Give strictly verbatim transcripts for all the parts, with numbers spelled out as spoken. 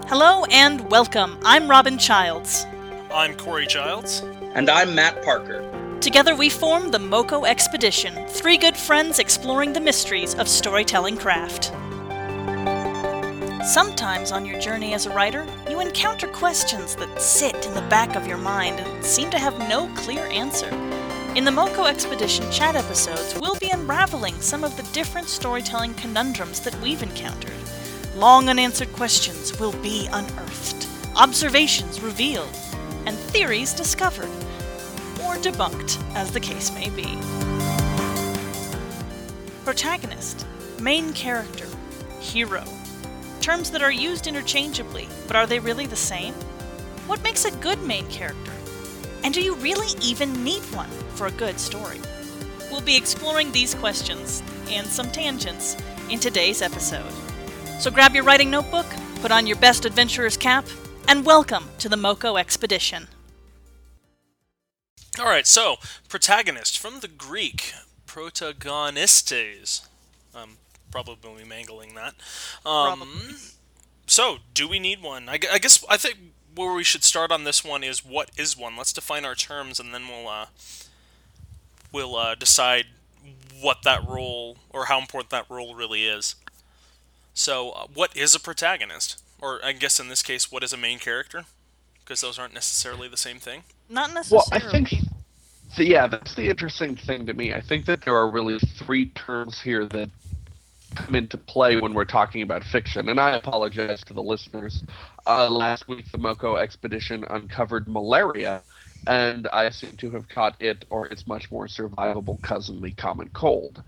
Hello and welcome. I'm Robin Childs. I'm Corey Childs. And I'm Matt Parker. Together we form the MoCo Expedition, three good friends exploring the mysteries of storytelling craft. Sometimes on your journey as a writer, you encounter questions that sit in the back of your mind and seem to have no clear answer. In the MoCo Expedition chat episodes, we'll be unraveling some of the different storytelling conundrums that we've encountered. Long unanswered questions will be unearthed, observations revealed, and theories discovered, or debunked, as the case may be. Protagonist, main character, hero. Terms that are used interchangeably, but are they really the same? What makes a good main character? And do you really even need one for a good story? We'll be exploring these questions, and some tangents, in today's episode. So grab your writing notebook, put on your best adventurer's cap, and welcome to the MoCo Expedition. Alright, so, protagonist, from the Greek, protagonistes. Um, probably mangling that. Um, Probably. So, do we need one? I, gu- I guess, I think where we should start on this one is, what is one? Let's define our terms, and then we'll, uh, we'll, uh, decide what that role, or how important that role really is. So, uh, what is a protagonist? Or, I guess in this case, what is a main character? Because those aren't necessarily the same thing. Not Well, necessarily. I think, so yeah, that's the interesting thing to me. I think that there are really three terms here that come into play when we're talking about fiction, and I apologize to the listeners. Uh, last week, the MoCo Expedition uncovered malaria, and I seem to have caught it or its much more survivable cousin, the common cold.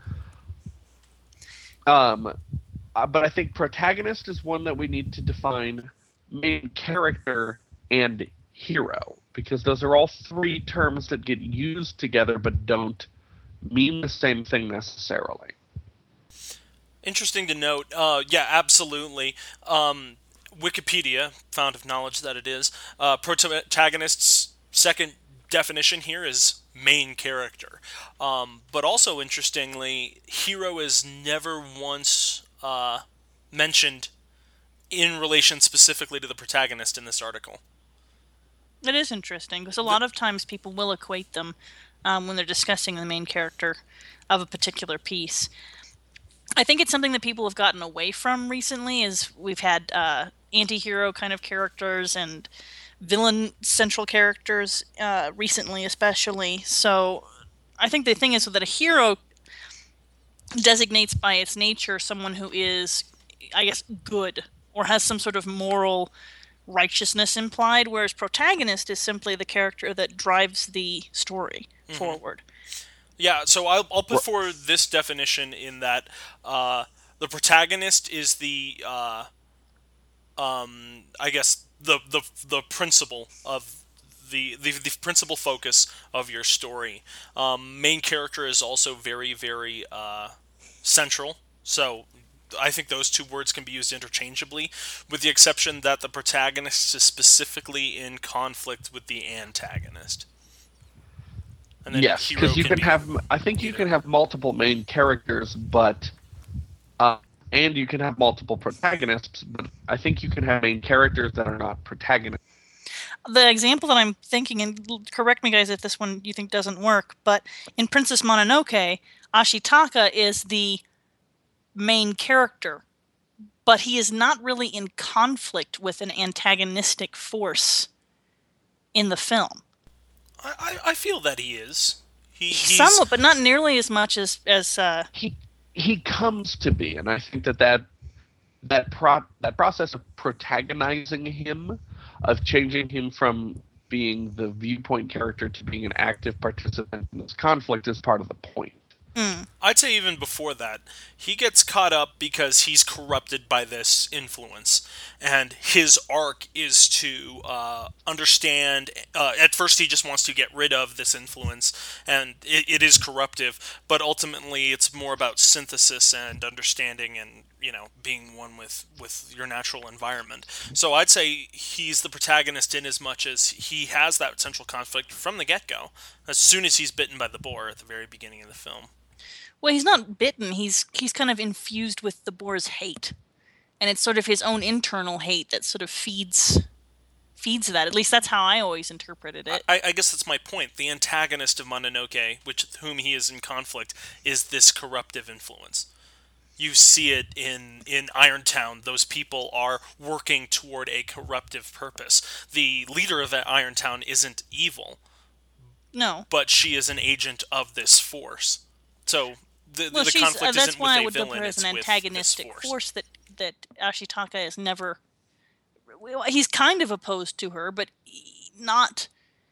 Um... Uh, but I think protagonist is one that we need to define, main character, and hero, because those are all three terms that get used together but don't mean the same thing necessarily. Interesting to note. Uh, yeah, absolutely. Um, Wikipedia, found of knowledge that it is, uh, protagonist's second definition here is main character. Um, but also, interestingly, hero is never once uh, mentioned in relation specifically to the protagonist in this article. It is interesting, because a lot of times people will equate them um, when they're discussing the main character of a particular piece. I think it's something that people have gotten away from recently, is we've had uh, anti-hero kind of characters and villain central characters uh, recently especially. So I think the thing is that a hero designates by its nature someone who is, I guess, good, or has some sort of moral righteousness implied, whereas protagonist is simply the character that drives the story mm-hmm. forward. Yeah, so I'll, I'll put forward this definition in that uh, the protagonist is the, uh, um, I guess, the, the the principle of the, the the principal focus of your story. Um, main character is also very, very uh, central, so I think those two words can be used interchangeably, with the exception that the protagonist is specifically in conflict with the antagonist. And then yes, because you can, can have, I think you can have multiple main characters, but, uh, and you can have multiple protagonists, but I think you can have main characters that are not protagonists. The example that I'm thinking, and correct me guys if this one you think doesn't work, but in Princess Mononoke, Ashitaka is the main character, but he is not really in conflict with an antagonistic force in the film. I, I feel that he is. He, he's... Somewhat, but not nearly as much as as uh... he he comes to be, and I think that that that pro that process of protagonizing him, of changing him from being the viewpoint character to being an active participant in this conflict, is part of the point. Mm. I'd say even before that, he gets caught up because he's corrupted by this influence, and his arc is to uh, understand. Uh, at first, he just wants to get rid of this influence, and it, it is corruptive. But ultimately, it's more about synthesis and understanding, and you know, being one with with your natural environment. So I'd say he's the protagonist in as much as he has that central conflict from the get-go, as soon as he's bitten by the boar at the very beginning of the film. Well, he's not bitten. He's he's kind of infused with the boar's hate. and it's sort of his own internal hate that sort of feeds feeds that. At least that's how I always interpreted it. I, I guess that's my point. The antagonist of Mononoke, which whom he is in conflict, is this corruptive influence. You see it in, in Irontown. Those people are working toward a corruptive purpose. The leader of that Irontown isn't evil. No. But she is an agent of this force. So the, well, the she's, conflict uh, that's isn't why with I a would villain, look at her as it's an with antagonistic this force. force that, that Ashitaka is never... He's kind of opposed to her, but not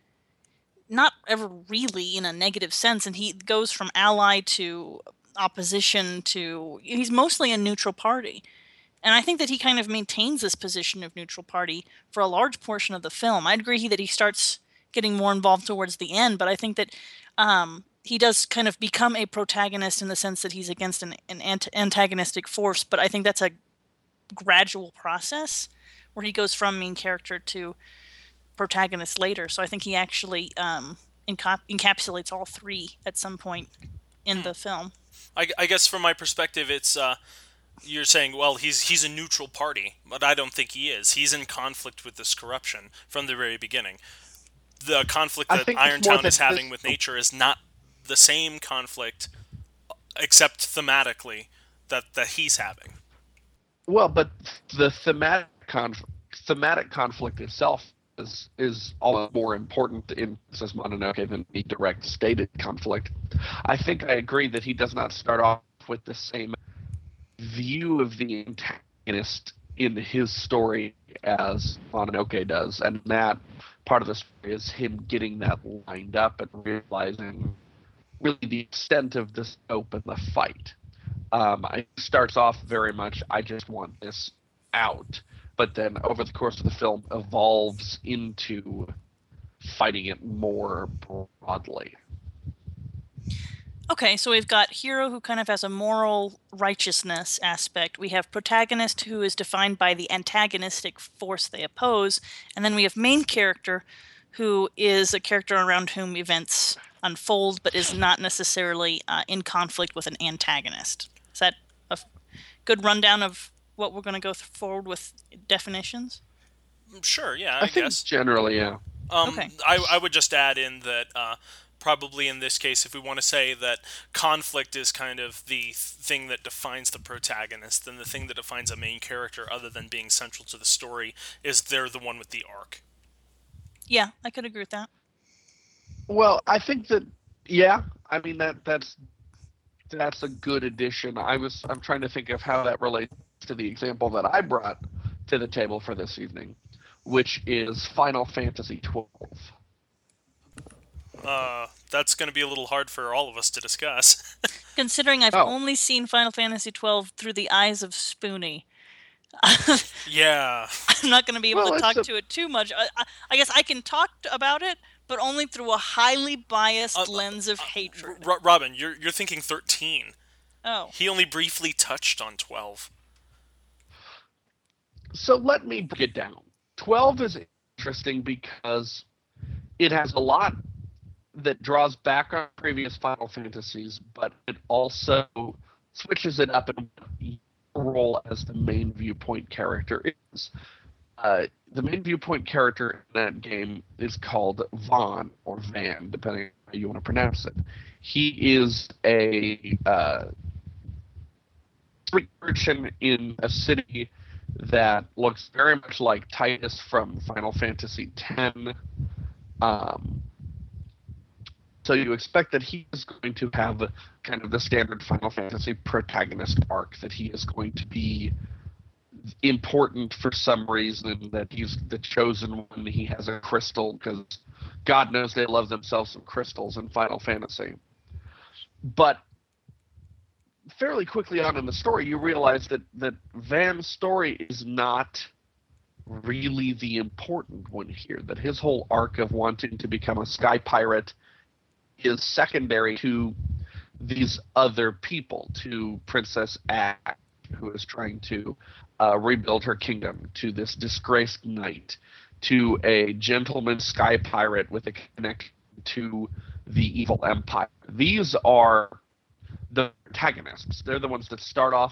not ever really in a negative sense. And he goes from ally to opposition to... He's mostly a neutral party. And I think that he kind of maintains this position of neutral party for a large portion of the film. I'd agree that he starts getting more involved towards the end, but I think that um, he does kind of become a protagonist in the sense that he's against an, an ant- antagonistic force, but I think that's a gradual process where he goes from main character to protagonist later. So I think he actually um, encap- encapsulates all three at some point in hmm. the film. I, I guess from my perspective, it's uh, you're saying, well, he's he's a neutral party, but I don't think he is. He's in conflict with this corruption from the very beginning. The conflict that Irontown is having with nature is not the same conflict, except thematically, that, that he's having. Well, but the thematic conf- thematic conflict itself is is all more important in Princess Mononoke than the direct stated conflict. I think I agree that he does not start off with the same view of the antagonist in his story as Mononoke does, and that part of the story is him getting that lined up and realizing really the extent of the scope of the fight. Um, it starts off very much, I just want this out, but then over the course of the film evolves into fighting it more broadly. Okay, so we've got hero who kind of has a moral righteousness aspect. We have protagonist who is defined by the antagonistic force they oppose. And then we have main character who is a character around whom events unfold but is not necessarily uh, in conflict with an antagonist. Is that a f- good rundown of what we're going to go th- forward with definitions? Sure, yeah, I, I think guess. Generally, yeah. Um, okay. I, I would just add in that... Uh, Probably in this case, if we want to say that conflict is kind of the thing that defines the protagonist, then the thing that defines a main character, other than being central to the story, is they're the one with the arc. Yeah, I could agree with that. Well, I think that, yeah, I mean, that that's that's a good addition. I was, I'm trying to think of how that relates to the example that I brought to the table for this evening, which is Final Fantasy twelve. Uh, that's going to be a little hard for all of us to discuss. Considering I've oh. only seen Final Fantasy twelve through the eyes of Spoonie. Yeah. I'm not going to be able well, to talk a... to it too much. I, I, I guess I can talk about it, but only through a highly biased uh, lens of uh, hatred. R- Robin, you're you're thinking thirteen. Oh. He only briefly touched on twelve. So let me break it down. twelve is interesting because it has a lot that draws back on previous Final Fantasies, but it also switches it up in your role as the main viewpoint character is. Uh, the main viewpoint character in that game is called Vaughn, or Van, depending on how you want to pronounce it. He is a uh, street urchin in a city that looks very much like Titus from Final Fantasy X. Um, So you expect that he is going to have kind of the standard Final Fantasy protagonist arc, that he is going to be important for some reason, that he's the chosen one, he has a crystal, because God knows they love themselves some crystals in Final Fantasy. But fairly quickly on in the story, you realize that, that Van's story is not really the important one here, that his whole arc of wanting to become a sky pirate is secondary to these other people, to Princess Ash, who is trying to uh, rebuild her kingdom, to this disgraced knight, to a gentleman sky pirate with a connection to the evil empire. These are the protagonists. They're the ones that start off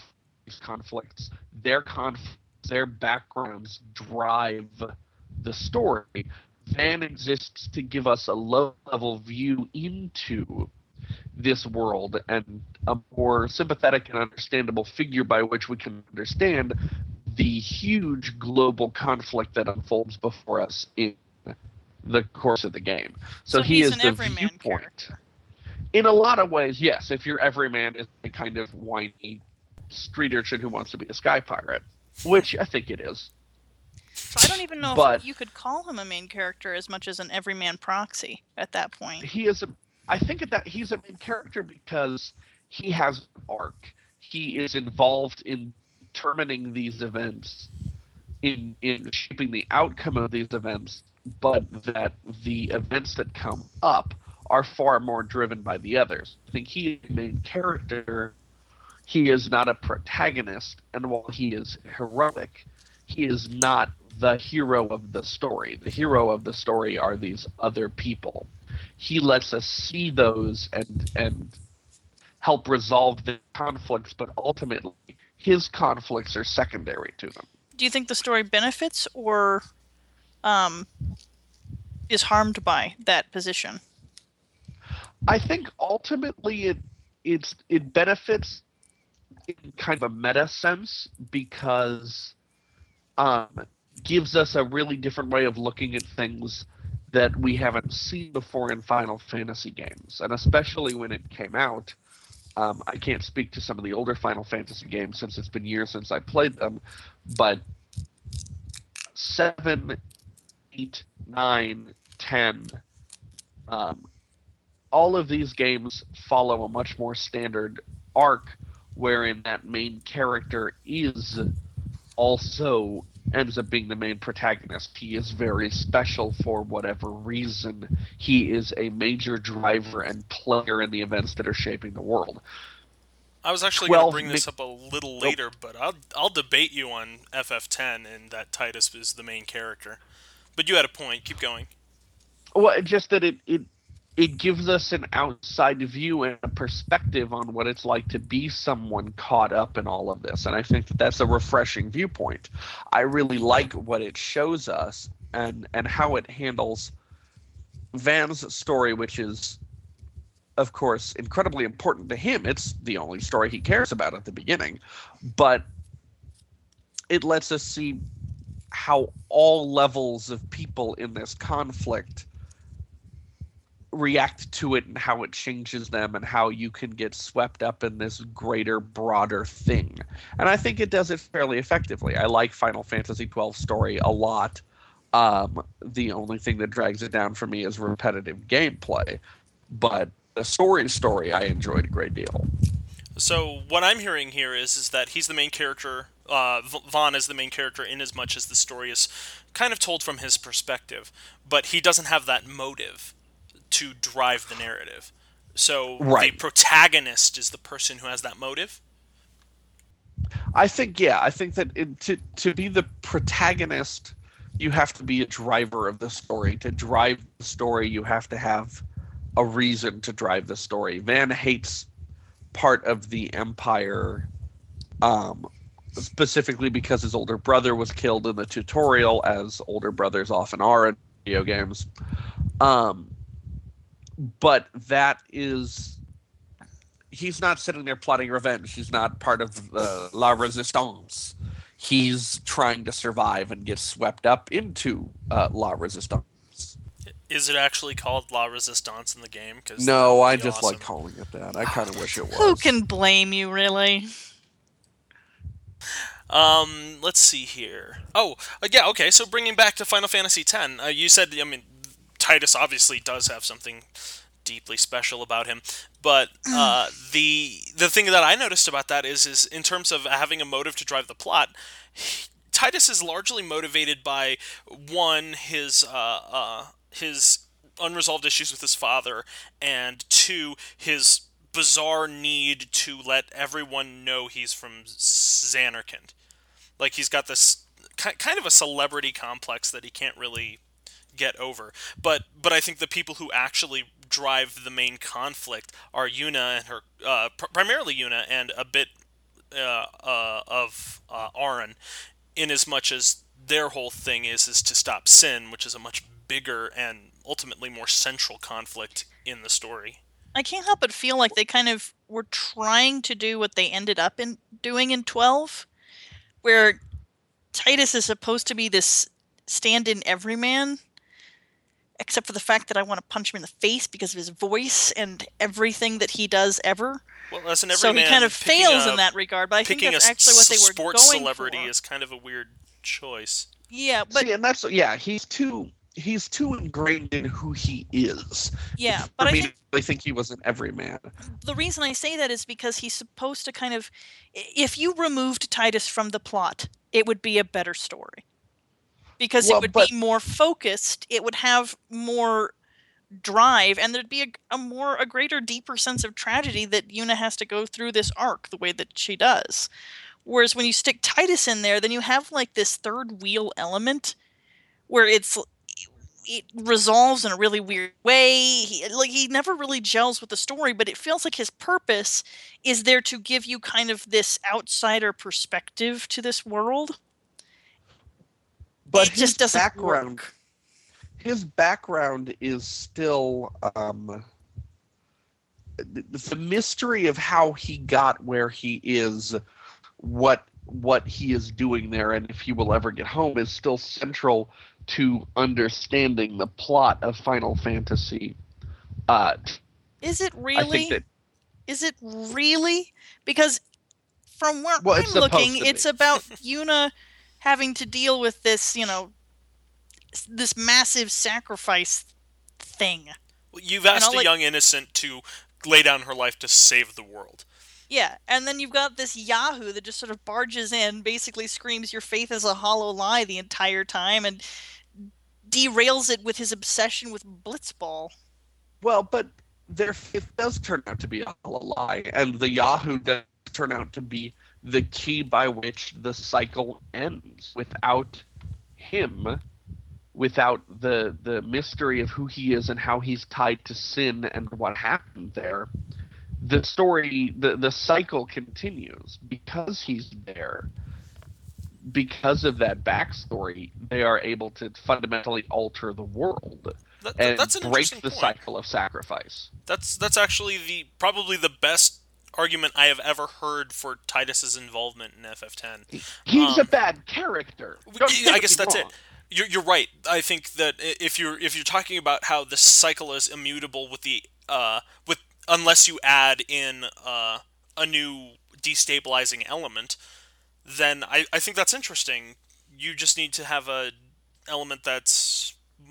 these conflicts, their conf- their backgrounds drive the story. Van exists to give us a low-level view into this world and a more sympathetic and understandable figure by which we can understand the huge global conflict that unfolds before us in the course of the game. So, So he he's is an the everyman viewpoint. character. In a lot of ways, yes. If your everyman is a kind of whiny street urchin who wants to be a sky pirate, which I think it is. So I don't even know But if you could call him a main character as much as an everyman proxy at that point. he is a. I think that he's a main character because he has an arc. He is involved in determining these events, in in shaping the outcome of these events, but that the events that come up are far more driven by the others. I think he is the main character. He is not a protagonist, and while he is heroic, he is not the hero of the story. The hero of the story are these other people. He lets us see those and and help resolve the conflicts, but ultimately his conflicts are secondary to them. Do you think the story benefits or um, is harmed by that position? I think ultimately it it's it benefits in kind of a meta sense because um gives us a really different way of looking at things that we haven't seen before in Final Fantasy games, and especially when it came out. Um, I can't speak to some of the older Final Fantasy games since it's been years since I played them, but seven, eight, nine, ten, um, all of these games follow a much more standard arc wherein that main character is also ends up being the main protagonist. He is very special for whatever reason. He is a major driver and player in the events that are shaping the world. I was actually going to twelve bring this mi- up a little later, but I'll I'll debate you on F F ten and that Tidus is the main character. But you had a point. Keep going. Well, just that it, it it gives us an outside view and a perspective on what it's like to be someone caught up in all of this, and I think that that's a refreshing viewpoint. I really like what it shows us and and how it handles Van's story, which is, of course, incredibly important to him. It's the only story he cares about at the beginning, but it lets us see how all levels of people in this conflict react to it and how it changes them and how you can get swept up in this greater, broader thing. And I think it does it fairly effectively. I like Final Fantasy twelve story a lot. Um, the only thing that drags it down for me is repetitive gameplay. But the story story I enjoyed a great deal. So what I'm hearing here is is that he's the main character. Uh, Vaughn is the main character in as much as the story is kind of told from his perspective, but he doesn't have that motive to drive the narrative. So Right. the protagonist is the person who has that motive. I think, yeah, I think that it, to to be the protagonist, you have to be a driver of the story. To drive the story, you have to have a reason to drive the story. Van hates part of the Empire, um, specifically because his older brother was killed in the tutorial, as older brothers often are in video games. Um, but that is... He's not sitting there plotting revenge. He's not part of uh, La Resistance. He's trying to survive and get swept up into uh, La Resistance. Is it actually called La Resistance in the game? Cause No, I be just awesome. like calling it that. I kind of wish it was. Who can blame you, really? Um, let's see here. Oh, uh, yeah, okay. So bringing back to Final Fantasy X, uh, you said, I mean, Tidus obviously does have something deeply special about him, but uh, the the thing that I noticed about that is is in terms of having a motive to drive the plot, he, Tidus is largely motivated by one his uh, uh, his unresolved issues with his father, and two his bizarre need to let everyone know he's from Zanarkand. Like he's got this ki- kind of a celebrity complex that he can't really get over. But but I think the people who actually drive the main conflict are Yuna and her, uh, pr- primarily Yuna and a bit uh, uh, of uh, Auron, in as much as their whole thing is is to stop sin, which is a much bigger and ultimately more central conflict in the story. I can't help but feel like they kind of were trying to do what they ended up in doing in twelve, where Titus is supposed to be this stand-in everyman, except for the fact that I want to punch him in the face because of his voice and everything that he does ever. Well, as an everyman, so he kind of fails a, in that regard, but I think that's a actually what they were sports going celebrity for. is kind of a weird choice. Yeah, but See, and that's yeah, he's too he's too ingrained in who he is. Yeah, For but I me, think I think he was an everyman. the reason I say that is because he's supposed to kind of, if you removed Titus from the plot, it would be a better story. Because Well, it would but- be more focused, it would have more drive, and there'd be a, a more a greater, deeper sense of tragedy that Yuna has to go through this arc the way that she does. Whereas when you stick Titus in there, then you have like this third wheel element where it's it resolves in a really weird way. He, like he never really gels with the story, but it feels like his purpose is there to give you kind of this outsider perspective to this world. But it his just doesn't background, work. his background is still um, the, the mystery of how he got where he is, what what he is doing there, and if he will ever get home is still central to understanding the plot of Final Fantasy. Uh, Is it I really? think that Is it really? Because from where Well, I'm it's supposed looking, to it's be. about Yuna having to deal with this, you know, s- this massive sacrifice thing. Well, you've asked know, a like- young innocent to lay down her life to save the world. Yeah, and then you've got this Yahoo that just sort of barges in, basically screams your faith is a hollow lie the entire time, and derails it with his obsession with Blitzball. Well, but their it does turn out to be a lie, and the Yahoo does turn out to be the key by which the cycle ends. Without him, without the the mystery of who he is and how he's tied to sin and what happened there, the story, the the cycle continues because he's there. Because of that backstory, they are able to fundamentally alter the world That, and that's an break interesting the point. cycle of sacrifice. That's that's actually the probably the best argument I have ever heard for Titus's involvement in F F ten. He's Um, a bad character. Don't I get guess me that's wrong. it. You're, you're right. I think that i- if you're if you're talking about how the cycle is immutable with the uh with unless you add in uh, a new destabilizing element, then I, I think that's interesting. You just need to have a element that's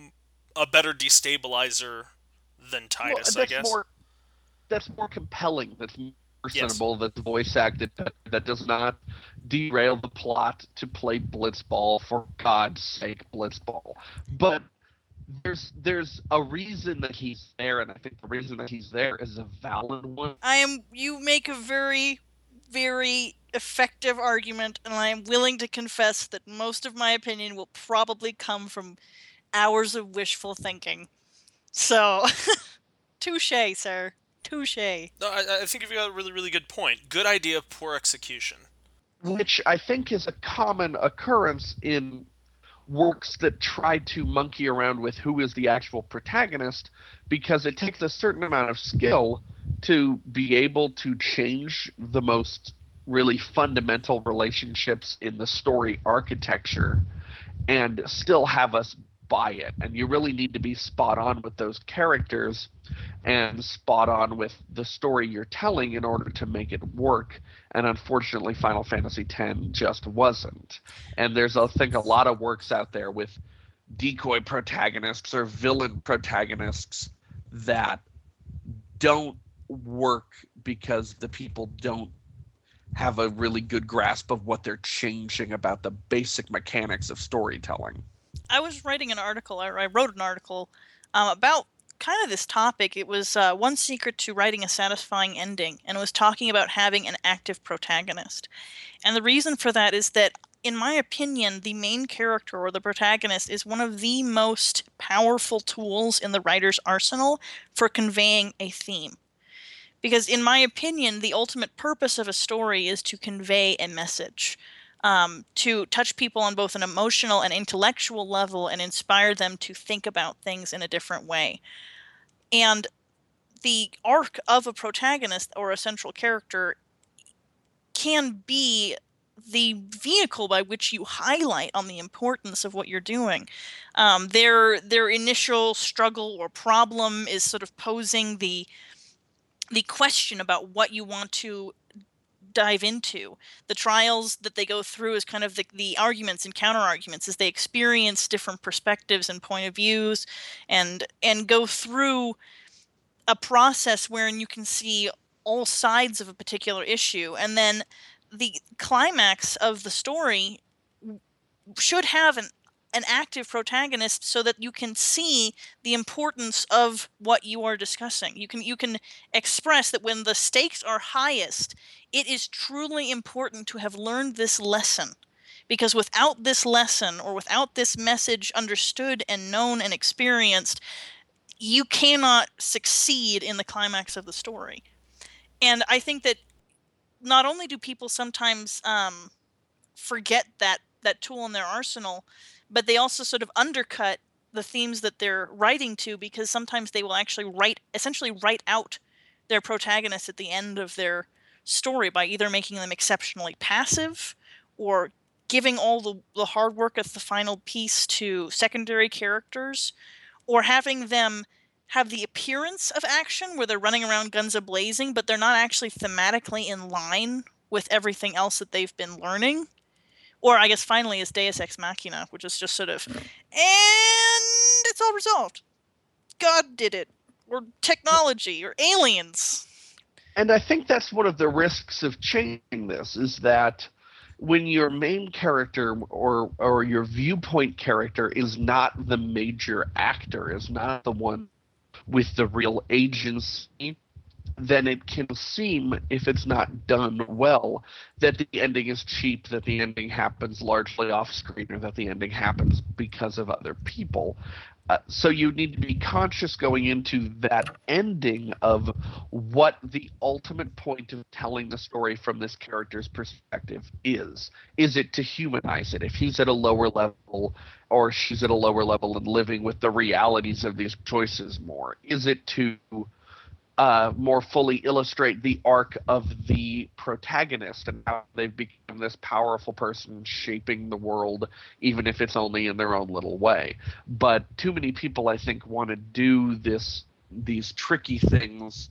a better destabilizer than Titus, well, I that's guess. more that's more compelling. That's more Yes. personable. That's voice acted. That, that does not derail the plot to play Blitzball. For God's sake, Blitzball. But there's there's a reason that he's there, and I think the reason that he's there is a valid one. I am. You make a very, very effective argument, and I am willing to confess that most of my opinion will probably come from hours of wishful thinking. So, touche, sir. Touche. No, I, I think you've got a really, really good point. Good idea, poor execution. Which I think is a common occurrence in works that try to monkey around with who is the actual protagonist, because it takes a certain amount of skill to be able to change the most really fundamental relationships in the story architecture and still have us buy it. And you really need to be spot on with those characters and spot on with the story you're telling in order to make it work. And unfortunately, Final Fantasy X just wasn't. And there's, I think, a lot of works out there with decoy protagonists or villain protagonists that don't work because the people don't have a really good grasp of what they're changing about the basic mechanics of storytelling. I was writing an article, or I wrote an article um, about kind of this topic. It was uh, One Secret to Writing a Satisfying Ending, and it was talking about having an active protagonist. And the reason for that is that, in my opinion, the main character or the protagonist is one of the most powerful tools in the writer's arsenal for conveying a theme. Because in my opinion, the ultimate purpose of a story is to convey a message, um, to touch people on both an emotional and intellectual level and inspire them to think about things in a different way. And the arc of a protagonist or a central character can be the vehicle by which you highlight on the importance of what you're doing. Um, their their initial struggle or problem is sort of posing the the question about what you want to dive into. The trials that they go through is kind of the, the arguments and counter arguments as they experience different perspectives and point of views, and and go through a process wherein you can see all sides of a particular issue, and then the climax of the story should have an an active protagonist so that you can see the importance of what you are discussing. You can you can express that when the stakes are highest, it is truly important to have learned this lesson. Because without this lesson or without this message understood and known and experienced, you cannot succeed in the climax of the story. And I think that not only do people sometimes um, forget that that tool in their arsenal, but they also sort of undercut the themes that they're writing to, because sometimes they will actually write, essentially write out their protagonist at the end of their story by either making them exceptionally passive or giving all the, the hard work of the final piece to secondary characters, or having them have the appearance of action where they're running around guns a-blazing, but they're not actually thematically in line with everything else that they've been learning. Or I guess finally is Deus Ex Machina, which is just sort of, and it's all resolved. God did it. Or technology, or aliens. And I think that's one of the risks of changing this, is that when your main character or or your viewpoint character is not the major actor, is not the one with the real agency, then it can seem, if it's not done well, that the ending is cheap, that the ending happens largely off screen, or that the ending happens because of other people. Uh, so you need to be conscious going into that ending of what the ultimate point of telling the story from this character's perspective is. Is it to humanize it? If he's at a lower level or she's at a lower level and living with the realities of these choices more? Is it to uh, more fully illustrate the arc of the protagonist and how they've become this powerful person shaping the world, even if it's only in their own little way? But too many people, I think, want to do this these tricky things,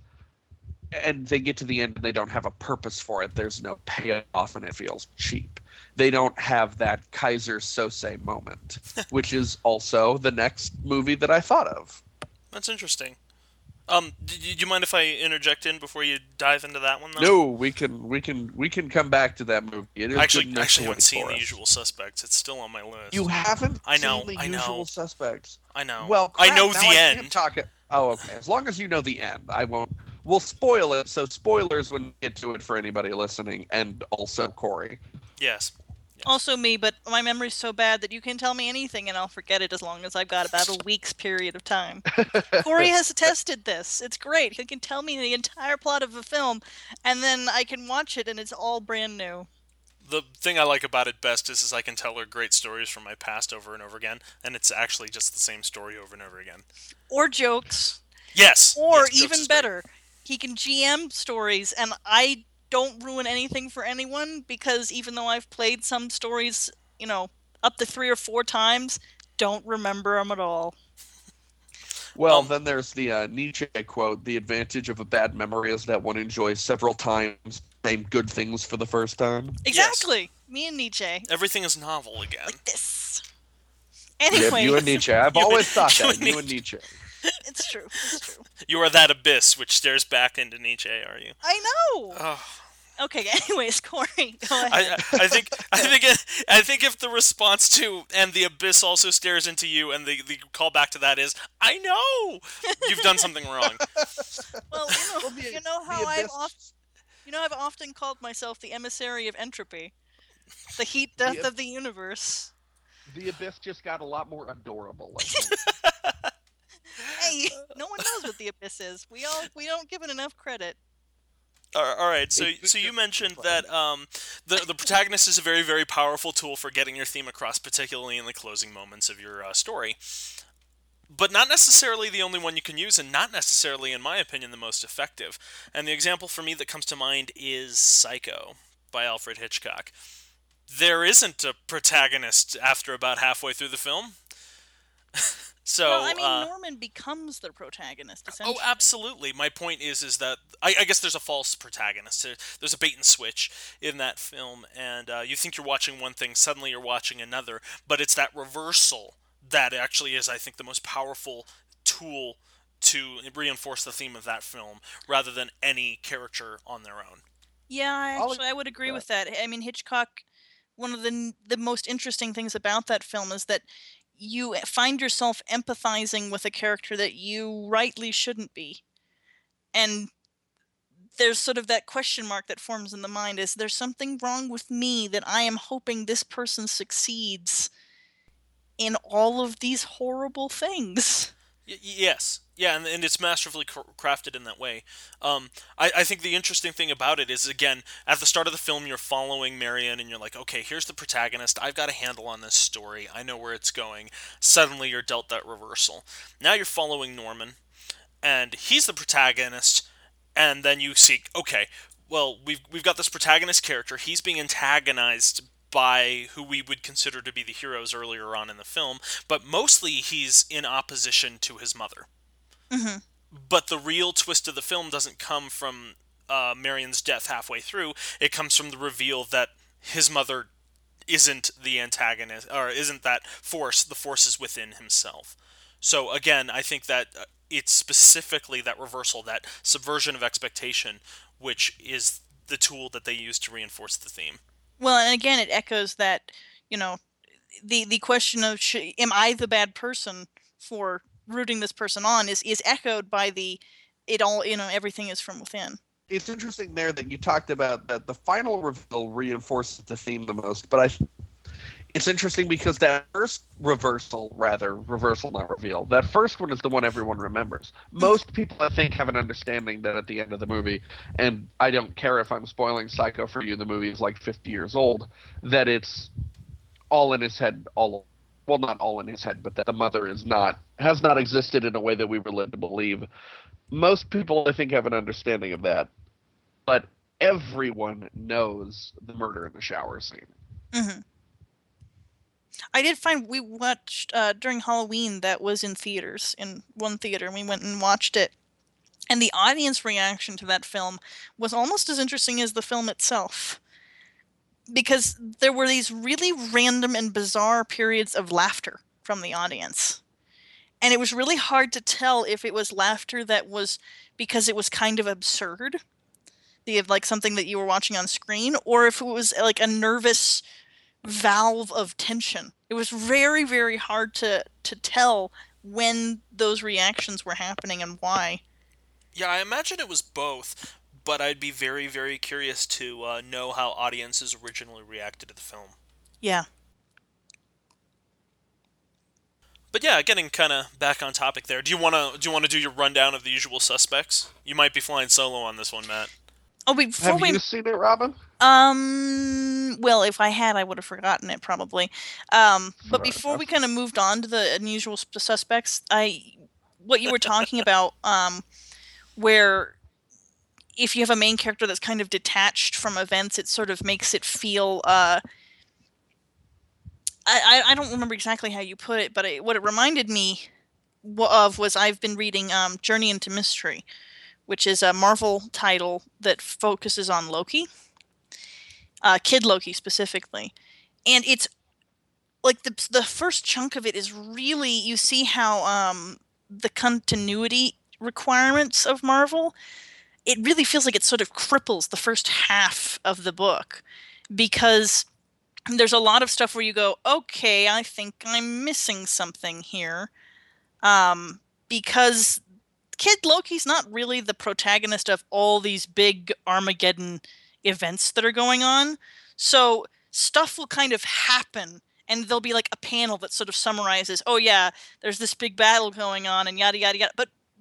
and they get to the end and they don't have a purpose for it. There's no payoff, and it feels cheap. They don't have that Kaiser Sose moment, which is also the next movie that I thought of. That's interesting. Um, do you mind if I interject in before you dive into that one, though? No, we can, we can, we can come back to that movie. It is actually, I actually haven't seen The Usual Suspects. It's still on my list. You haven't? I know. Seen The I know. Usual Suspects. I know. Well, crap, I know now the I end. Can't talk it. Oh, okay. As long as you know the end, I won't. We'll spoil it. So spoilers when we get to it for anybody listening, and also Corey. Yes. Also me, but my memory's so bad that you can tell me anything and I'll forget it as long as I've got about a week's period of time. Corey has attested this. It's great. He can tell me the entire plot of a film, and then I can watch it and it's all brand new. The thing I like about it best is, is I can tell her great stories from my past over and over again, and it's actually just the same story over and over again. Or jokes. Yes. Or yes, even better, he can G M stories, and I don't ruin anything for anyone, because even though I've played some stories, you know, up to three or four times, don't remember them at all. Well, um, then there's the uh, Nietzsche quote, the advantage of a bad memory is that one enjoys several times same good things for the first time. Exactly. Yes. Me and Nietzsche. Everything is novel again. Like this. Anyway. Yep, you and Nietzsche. I've you always and, thought you that. And you and Nietzsche. It's true. It's true. You are that abyss which stares back into Nietzsche, are you? I know. Oh. Okay. Anyways, Corey, go ahead. I, I think I think it, I think if the response to "and the abyss also stares into you" and the the call back to that is "I know," you've done something wrong. Well, you know, well, the, you know how I've oft, you know I've often called myself the emissary of entropy, the heat death the, of the universe. The abyss just got a lot more adorable. Hey, no one knows what the abyss is. We all we don't give it enough credit. All right, so It's so you mentioned fun. that um, the the protagonist is a very very powerful tool for getting your theme across, particularly in the closing moments of your uh, story. But not necessarily the only one you can use, and not necessarily, in my opinion, the most effective. And the example for me that comes to mind is Psycho by Alfred Hitchcock. There isn't a protagonist after about halfway through the film. Well, I So, mean, uh, Norman becomes the protagonist oh, essentially. absolutely. My point is, is that I, I guess there's a false protagonist. There- There's a bait and switch in that film, and uh, you think you're watching one thing, suddenly you're watching another. But it's that reversal that actually is, I think, the most powerful tool to reinforce the theme of that film, rather than any character on their own. Yeah, I I'll actually I would agree that. with that. I mean, Hitchcock, one of the n- the most interesting things about that film is that you find yourself empathizing with a character that you rightly shouldn't be. And there's sort of that question mark that forms in the mind, is there something wrong with me that I am hoping this person succeeds in all of these horrible things? Y- yes, yeah, and, and it's masterfully cr- crafted in that way. Um, I, I think the interesting thing about it is, again, at the start of the film, you're following Marion, and you're like, okay, here's the protagonist. I've got a handle on this story. I know where it's going. Suddenly, you're dealt that reversal. Now you're following Norman, and he's the protagonist, and then you see, okay, well, we've we've got this protagonist character. He's being antagonized by who we would consider to be the heroes earlier on in the film, but mostly he's in opposition to his mother. Hmm. But the real twist of the film doesn't come from uh, Marion's death halfway through. It comes from the reveal that his mother isn't the antagonist, or isn't that force. The force is within himself. So again, I think that uh, it's specifically that reversal, that subversion of expectation, which is the tool that they use to reinforce the theme. Well, and again, it echoes that, you know, the the question of sh- am I the bad person for rooting this person on is is echoed by the it all, you know, everything is from within. It's interesting there that you talked about that the final reveal reinforces the theme the most, but I it's interesting because that first reversal, rather reversal, not reveal, that first one is the one everyone remembers. Most people, I think, have an understanding that at the end of the movie, and I don't care if I'm spoiling Psycho for you, the movie is like fifty years old, that it's all in his head, all well, not all in his head, but that the mother is not has not existed in a way that we were led to believe. Most people, I think, have an understanding of that, but everyone knows the murder in the shower scene. Hmm. I did find we watched uh, during Halloween that was in theaters, in one theater, and we went and watched it. And the audience reaction to that film was almost as interesting as the film itself. Because there were these really random and bizarre periods of laughter from the audience. And it was really hard to tell if it was laughter that was because it was kind of absurd, the like something that you were watching on screen, or if it was like a nervous valve of tension. It was very, very hard to to tell when those reactions were happening and why. Yeah, I imagine it was both, but I'd be very, very curious to uh, know how audiences originally reacted to the film. Yeah. But yeah, getting kind of back on topic there. Do you want to do you want to do your rundown of the usual suspects? You might be flying solo on this one, Matt. Oh, wait, before Have we you seen it, Robin? um well, if I had, I would have forgotten it probably. Um but Fair before we enough. kind of moved on to the unusual sp- suspects, I what you were talking about, um where if you have a main character that's kind of detached from events, it sort of makes it feel uh I, I don't remember exactly how you put it, but it, what it reminded me of was I've been reading um, Journey into Mystery, which is a Marvel title that focuses on Loki, uh, Kid Loki specifically, and it's like the the first chunk of it is really, you see how um, the continuity requirements of Marvel, it really feels like it sort of cripples the first half of the book, because there's a lot of stuff where you go, okay, I think I'm missing something here. Um, because Kid Loki's not really the protagonist of all these big Armageddon events that are going on. So stuff will kind of happen, and there'll be like a panel that sort of summarizes, oh yeah, there's this big battle going on, and yada yada yada. But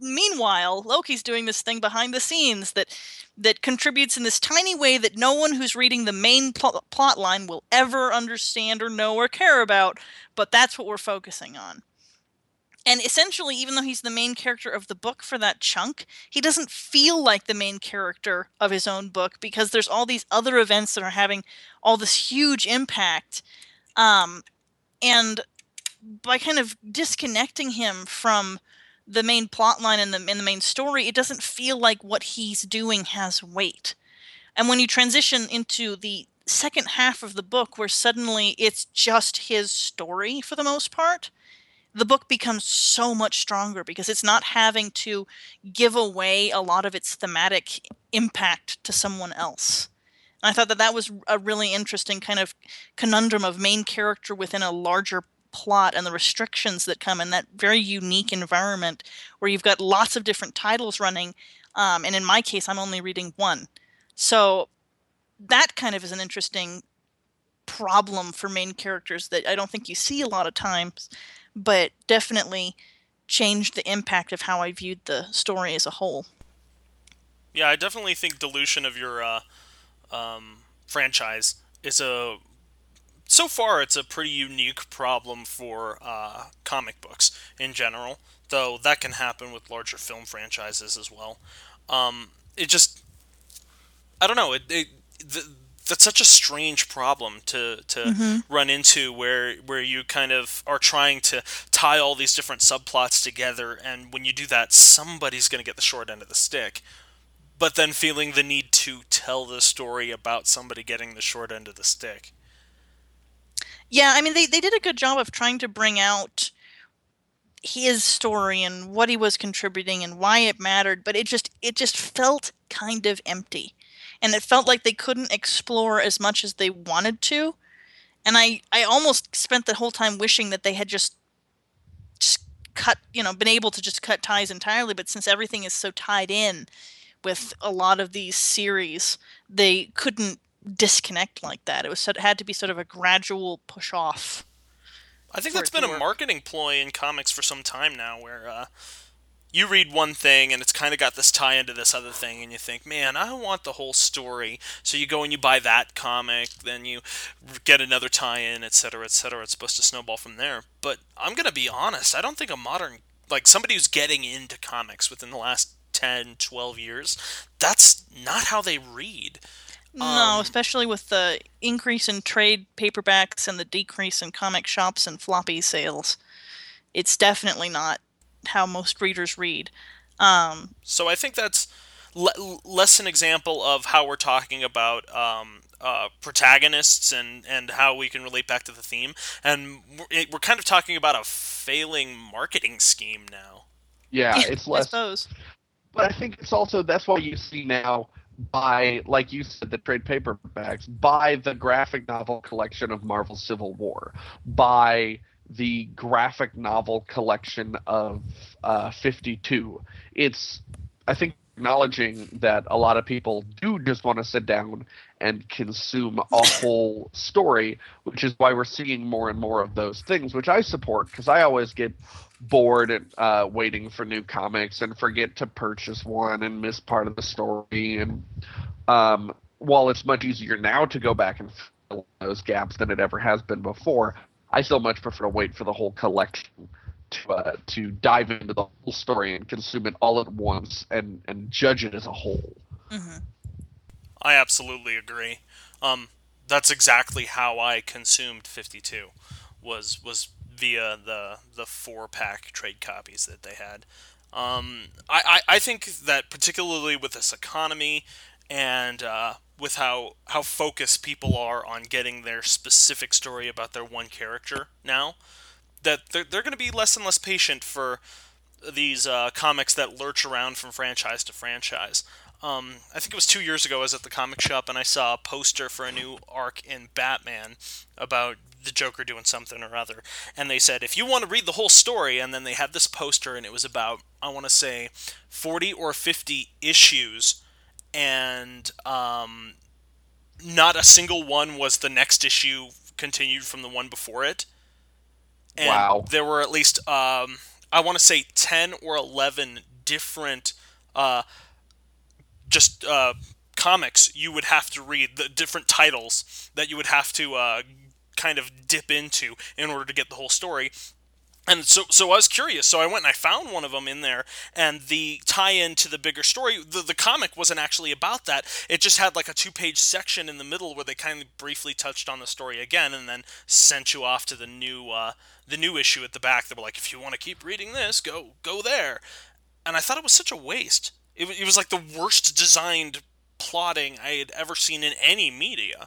meanwhile, Loki's doing this thing behind the scenes that that contributes in this tiny way that no one who's reading the main pl- plot line will ever understand or know or care about, but that's what we're focusing on. And essentially, even though he's the main character of the book for that chunk, he doesn't feel like the main character of his own book because there's all these other events that are having all this huge impact. Um, and by kind of disconnecting him from the main plot line and the, in the main story, it doesn't feel like what he's doing has weight. And when you transition into the second half of the book, where suddenly it's just his story for the most part, the book becomes so much stronger because it's not having to give away a lot of its thematic impact to someone else. And I thought that that was a really interesting kind of conundrum of main character within a larger plot and the restrictions that come in that very unique environment where you've got lots of different titles running. Um, and in my case, I'm only reading one. So that kind of is an interesting problem for main characters that I don't think you see a lot of times, but definitely changed the impact of how I viewed the story as a whole. Yeah, I definitely think dilution of your uh, um, franchise is a so far it's a pretty unique problem for uh, comic books in general, though that can happen with larger film franchises as well. Um, it just, I don't know, it, it th- that's such a strange problem to to Mm-hmm. run into where where you kind of are trying to tie all these different subplots together, and when you do that, somebody's going to get the short end of the stick. But then feeling the need to tell the story about somebody getting the short end of the stick. Yeah, I mean, they, they did a good job of trying to bring out his story and what he was contributing and why it mattered, but it just it just felt kind of empty. And it felt like they couldn't explore as much as they wanted to. And I, I almost spent the whole time wishing that they had just just cut, you know, been able to just cut ties entirely, but since everything is so tied in with a lot of these series, they couldn't disconnect like that. It was it had to be sort of a gradual push off I think for that's it to been a work. marketing ploy in comics for some time now, where uh, you read one thing and it's kind of got this tie into this other thing, and you think, man, I want the whole story. So you go and you buy that comic, then you get another tie-in, et cetera, et cetera. It's supposed to snowball from there. But I'm gonna be honest, I don't think a modern, like somebody who's getting into comics within the last ten, twelve years, that's not how they read. No, Um, especially with the increase in trade paperbacks and the decrease in comic shops and floppy sales. It's definitely not how most readers read. Um, So I think that's le- less an example of how we're talking about um, uh, protagonists and, and how we can relate back to the theme, and we're, we're kind of talking about a failing marketing scheme now. Yeah, yeah, it's I less. suppose. But I think it's also that's why you see now by like you said the trade paperbacks, by the graphic novel collection of Marvel Civil War, by the graphic novel collection of uh, fifty-two. It's I think acknowledging that a lot of people do just want to sit down and consume a whole story, which is why we're seeing more and more of those things, which I support because I always get bored and uh, waiting for new comics and forget to purchase one and miss part of the story. And um, while it's much easier now to go back and fill those gaps than it ever has been before, I still much prefer to wait for the whole collection to uh, to dive into the whole story and consume it all at once and and judge it as a whole. Hmm. I absolutely agree. Um, that's exactly how I consumed fifty-two. Was was via the the four pack trade copies that they had. Um, I, I, I think that particularly with this economy and uh, with how how focused people are on getting their specific story about their one character now, that they're, they're going to be less and less patient for these uh, comics that lurch around from franchise to franchise. Um, I think it was two years ago I was at the comic shop and I saw a poster for a new arc in Batman about the Joker doing something or other. And they said, if you want to read the whole story, and then they had this poster and it was about, I want to say, forty or fifty issues, and um, not a single one was the next issue continued from the one before it. And Wow. there were at least, um, I want to say, ten or eleven different uh, just uh, comics you would have to read, the different titles that you would have to uh, kind of dip into in order to get the whole story. And so, so I was curious. So I went and I found one of them in there, and the tie-in to the bigger story. The the comic wasn't actually about that. It just had like a two-page section in the middle where they kind of briefly touched on the story again, and then sent you off to the new uh, the new issue at the back. They were like, if you want to keep reading this, go go there. And I thought it was such a waste. It, it was like the worst designed plotting I had ever seen in any media.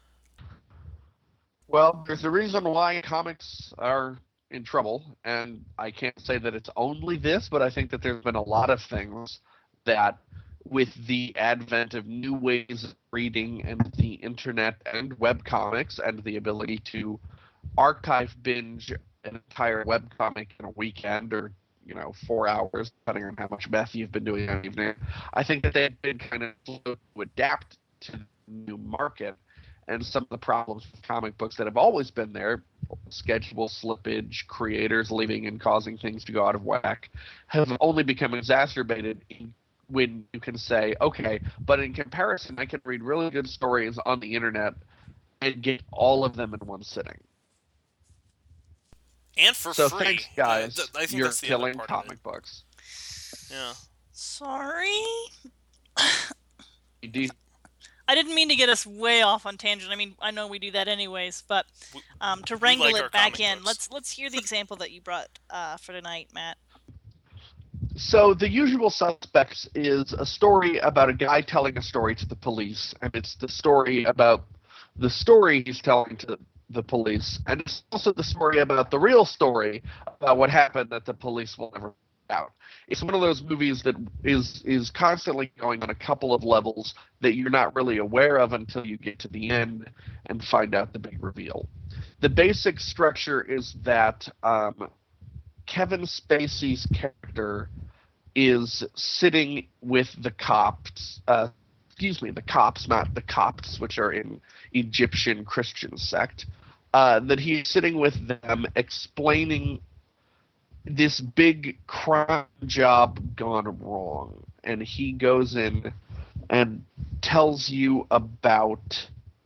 Well, there's a reason why comics are in trouble, and I can't say that it's only this, but I think that there's been a lot of things that, with the advent of new ways of reading and the internet and webcomics and the ability to archive binge an entire webcomic in a weekend or, you know, four hours, depending on how much meth you've been doing in the evening, I think that they've been kind of slow to adapt to the new market. And some of the problems with comic books that have always been there, schedule slippage, creators leaving and causing things to go out of whack, have only become exacerbated when you can say, okay, but in comparison, I can read really good stories on the internet and get all of them in one sitting. And for so free. Thanks, guys. Uh, th- I think You're that's the killing other part comic of it. books. Yeah. Sorry? Do I didn't mean to get us way off on tangent. I mean, I know we do that anyways, but um, to wrangle like our it back comic in, books. let's let's hear the example that you brought uh, for tonight, Matt. So The Usual Suspects is a story about a guy telling a story to the police, and it's the story about the story he's telling to the police, and it's also the story about the real story about what happened that the police will never find out. It's one of those movies that is is constantly going on a couple of levels that you're not really aware of until you get to the end and find out the big reveal. The basic structure is that um, Kevin Spacey's character is sitting with the cops, uh, excuse me, the cops, not the Copts, which are an Egyptian Christian sect, uh, that he's sitting with them explaining this big crime job gone wrong. And he goes in and tells you about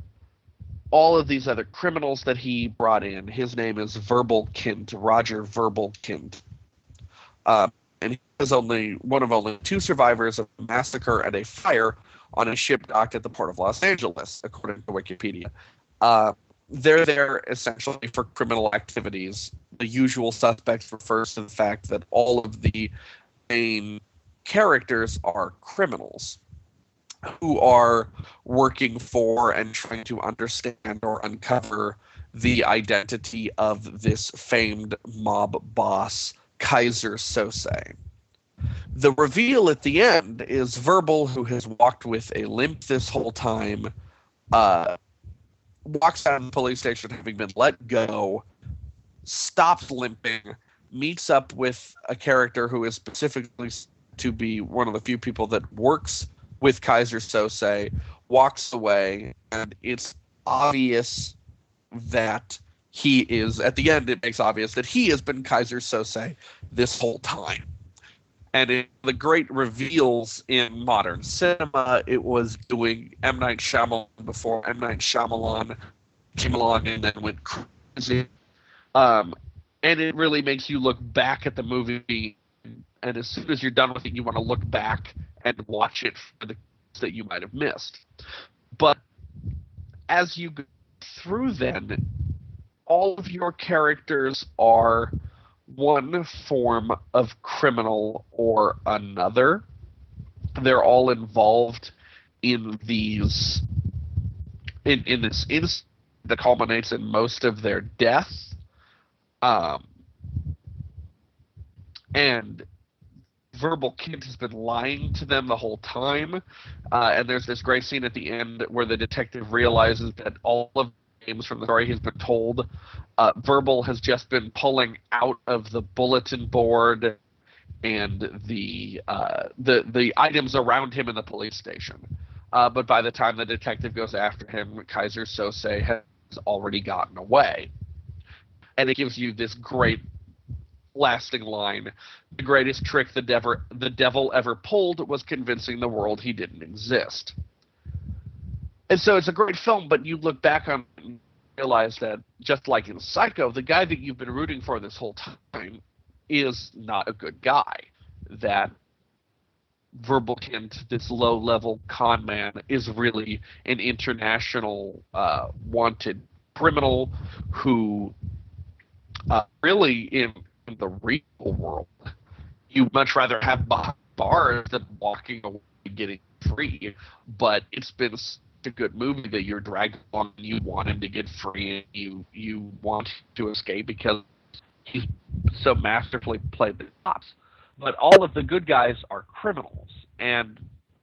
all of these other criminals that he brought in. His name is Verbal Kint, Roger Verbal Kint. Uh, and he was only one of only two survivors of a massacre and a fire on a ship docked at the port of Los Angeles, according to Wikipedia. Uh, they're there essentially for criminal activities. The Usual Suspects refers to the fact that all of the main characters are criminals who are working for and trying to understand or uncover the identity of this famed mob boss, Kaiser Sose. The reveal at the end is Verbal, who has walked with a limp this whole time, uh, walks out of the police station having been let go, stops limping, meets up with a character who is specifically to be one of the few people that works with Kaiser Sose, walks away, and it's obvious that he is, at the end it makes obvious that he has been Kaiser Sose this whole time. And in the great reveals in modern cinema, it was doing M. Night Shyamalan before M. Night Shyamalan came along and then went crazy. Um, and it really makes you look back at the movie, and as soon as you're done with it, you want to look back and watch it for the that you might have missed. But as you go through then, all of your characters are one form of criminal or another. They're all involved in these in, in this incident that culminates in most of their death. Um, and Verbal Kint has been lying to them the whole time. Uh, and there's this great scene at the end where the detective realizes that all of the names from the story he's been told, uh, Verbal has just been pulling out of the bulletin board and the uh, the the items around him in the police station. Uh, but by the time the detective goes after him, Kaiser Sose has already gotten away. And it gives you this great lasting line, the greatest trick the, dever, the devil ever pulled was convincing the world he didn't exist. And so it's a great film, but you look back on it and realize that, just like in Psycho, the guy that you've been rooting for this whole time is not a good guy. That Verbulkint, this low-level con man, is really an international uh, wanted criminal who uh, really, in, in the real world, you'd much rather have behind bars than walking away getting free. But it's been a good movie that you're dragged along and you want him to get free and you, you want to escape because he's so masterfully played the cops. But all of the good guys are criminals, and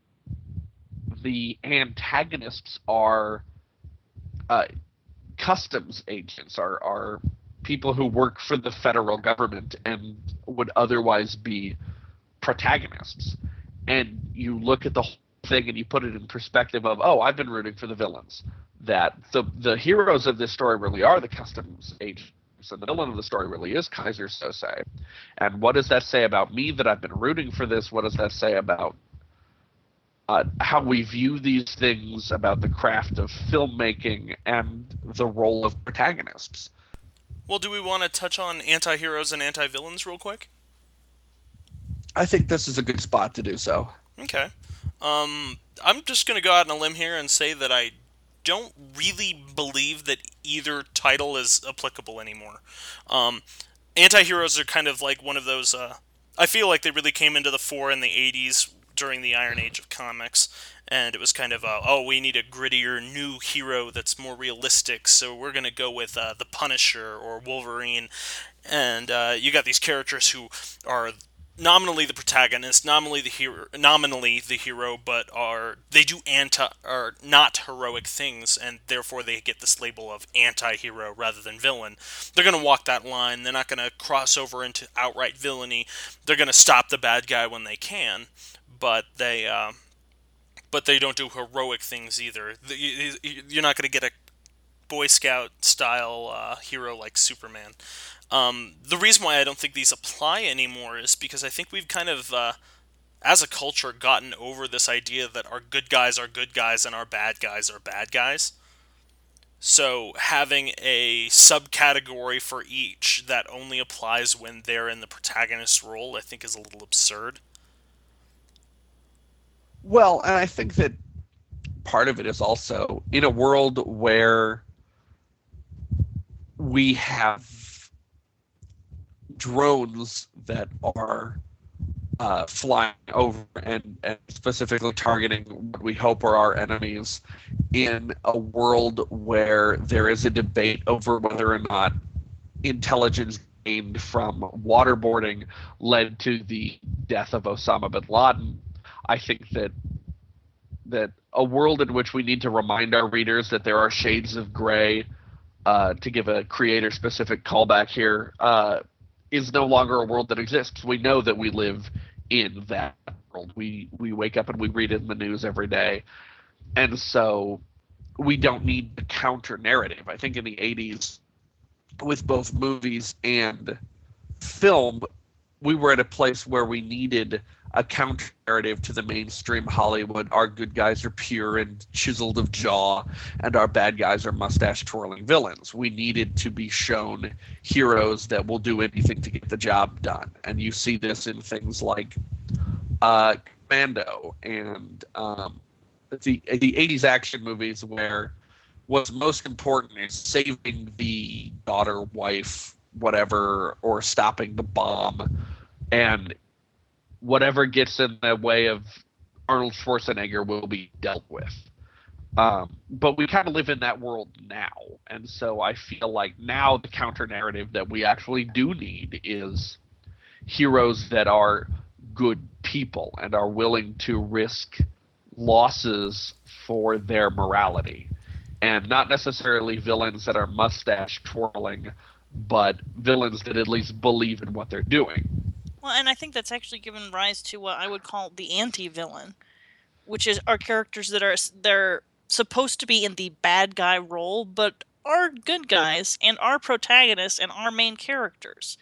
the antagonists are uh, customs agents, are, are people who work for the federal government and would otherwise be protagonists. And you look at the whole thing and you put it in perspective of, oh, I've been rooting for the villains. That the, the heroes of this story really are the customs agents. And the villain of the story really is Kaiser Sose. And what does that say about me that I've been rooting for this? What does that say about uh, how we view these things, about the craft of filmmaking and the role of protagonists? Well, do we want to touch on anti-heroes and anti-villains real quick? I think this is a good spot to do so. Okay. Um, I'm just going to go out on a limb here and say that I don't really believe that either title is applicable anymore. Um, anti-heroes are kind of like one of those, uh, I feel like they really came into the fore in the eighties during the Iron Age of comics, and it was kind of, uh, oh, we need a grittier new hero that's more realistic, so we're going to go with uh, the Punisher or Wolverine, and uh, you got these characters who are nominally the protagonist, nominally the hero, nominally the hero, but are they do anti or not heroic things, and therefore they get this label of anti-hero rather than villain. They're going to walk that line. They're not going to cross over into outright villainy. They're going to stop the bad guy when they can, but they uh, but they don't do heroic things either. You're not going to get a Boy Scout style uh, hero like Superman. Um, the reason why I don't think these apply anymore is because I think we've kind of, uh, as a culture, gotten over this idea that our good guys are good guys and our bad guys are bad guys. So having a subcategory for each that only applies when they're in the protagonist role, I think is a little absurd. Well, and I think that part of it is also in a world where we have drones that are uh, flying over and, and specifically targeting what we hope are our enemies, in a world where there is a debate over whether or not intelligence gained from waterboarding led to the death of Osama bin Laden. I think that that a world in which we need to remind our readers that there are shades of gray, uh, to give a creator-specific callback here, uh, is no longer a world that exists. We know that we live in that world. We we wake up and we read it in the news every day. And so we don't need the counter narrative. I think in the eighties, with both movies and film, we were at a place where we needed a counter narrative to the mainstream Hollywood. Our good guys are pure and chiseled of jaw, and our bad guys are mustache twirling villains. We needed to be shown heroes that will do anything to get the job done. And you see this in things like uh, Commando and um, the the eighties action movies, where what's most important is saving the daughter, wife, whatever, or stopping the bomb, and whatever gets in the way of Arnold Schwarzenegger will be dealt with. Um, but we kind of live in that world now. And so I feel like now the counter narrative that we actually do need is heroes that are good people and are willing to risk losses for their morality. And not necessarily villains that are mustache twirling, but villains that at least believe in what they're doing. Well, and I think that's actually given rise to what I would call the anti-villain, which is are characters that are they're supposed to be in the bad guy role, but are good guys and are protagonists and are main characters.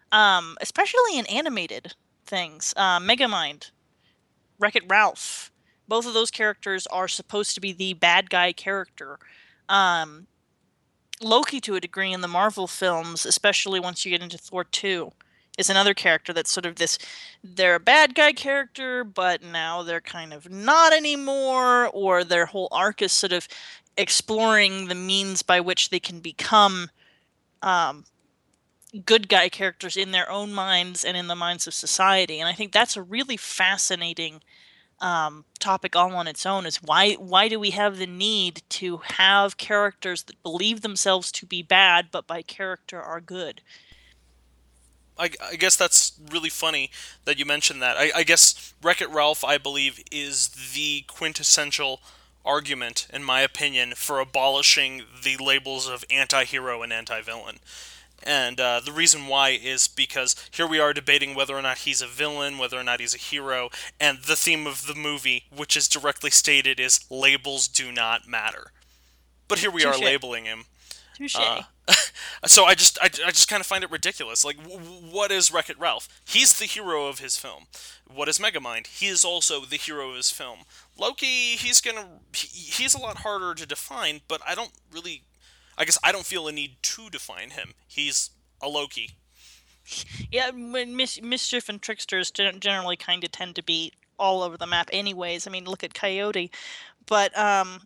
um, especially in animated things. Uh, Megamind, Wreck-It Ralph, both of those characters are supposed to be the bad guy character. Um, Loki, to a degree, in the Marvel films, especially once you get into Thor two, is another character that's sort of this, they're a bad guy character, but now they're kind of not anymore, or their whole arc is sort of exploring the means by which they can become um, good guy characters in their own minds and in the minds of society. And I think that's a really fascinating um, topic all on its own, is why why do we have the need to have characters that believe themselves to be bad, but by character are good? I, I guess that's really funny that you mentioned that. I, I guess Wreck-It Ralph, I believe, is the quintessential argument, in my opinion, for abolishing the labels of anti-hero and anti-villain. And uh, the reason why is because here we are debating whether or not he's a villain, whether or not he's a hero, and the theme of the movie, which is directly stated, is labels do not matter. But here we Touche. are labeling him. Touche. Uh, so I just, I, I just kind of find it ridiculous. Like, w- what is Wreck-It Ralph? He's the hero of his film. What is Megamind? He is also the hero of his film. Loki, he's gonna, he, he's a lot harder to define, but I don't really, I guess I don't feel a need to define him. He's a Loki. Yeah, when mis- mischief and tricksters gen- generally kind of tend to be all over the map anyways. I mean, look at Coyote. But um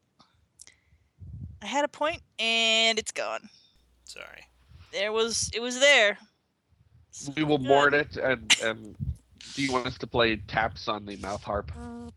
I had a point and it's gone. Sorry. There was it was there. We will mourn it, and and do you want us to play taps on the mouth harp?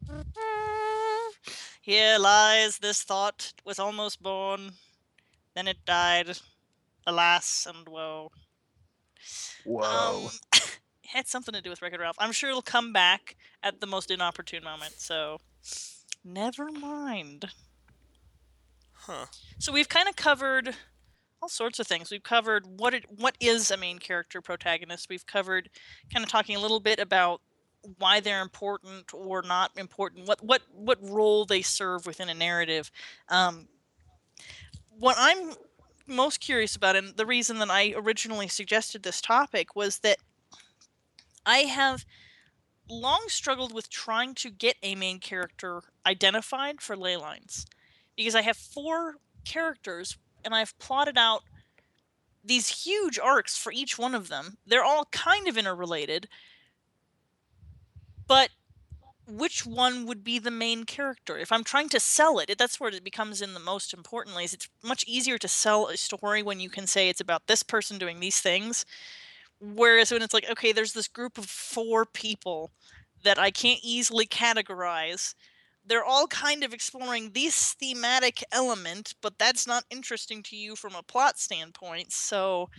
Here lies this thought, was almost born, then it died. Alas and woe. Whoa. Um, it had something to do with Wreck-It Ralph. I'm sure it'll come back at the most inopportune moment, so never mind. Huh. So we've kind of covered all sorts of things. We've covered what it what is a main character protagonist. We've covered kind of talking a little bit about why they're important or not important, what what what role they serve within a narrative. Um, what I'm most curious about, and the reason that I originally suggested this topic, was that I have long struggled with trying to get a main character identified for ley lines, because I have four characters and I've plotted out these huge arcs for each one of them. They're all kind of interrelated, but which one would be the main character? If I'm trying to sell it, that's where it becomes in the most importantly, is it's much easier to sell a story when you can say it's about this person doing these things. Whereas when it's like, okay, there's this group of four people that I can't easily categorize. They're all kind of exploring this thematic element, but that's not interesting to you from a plot standpoint. So,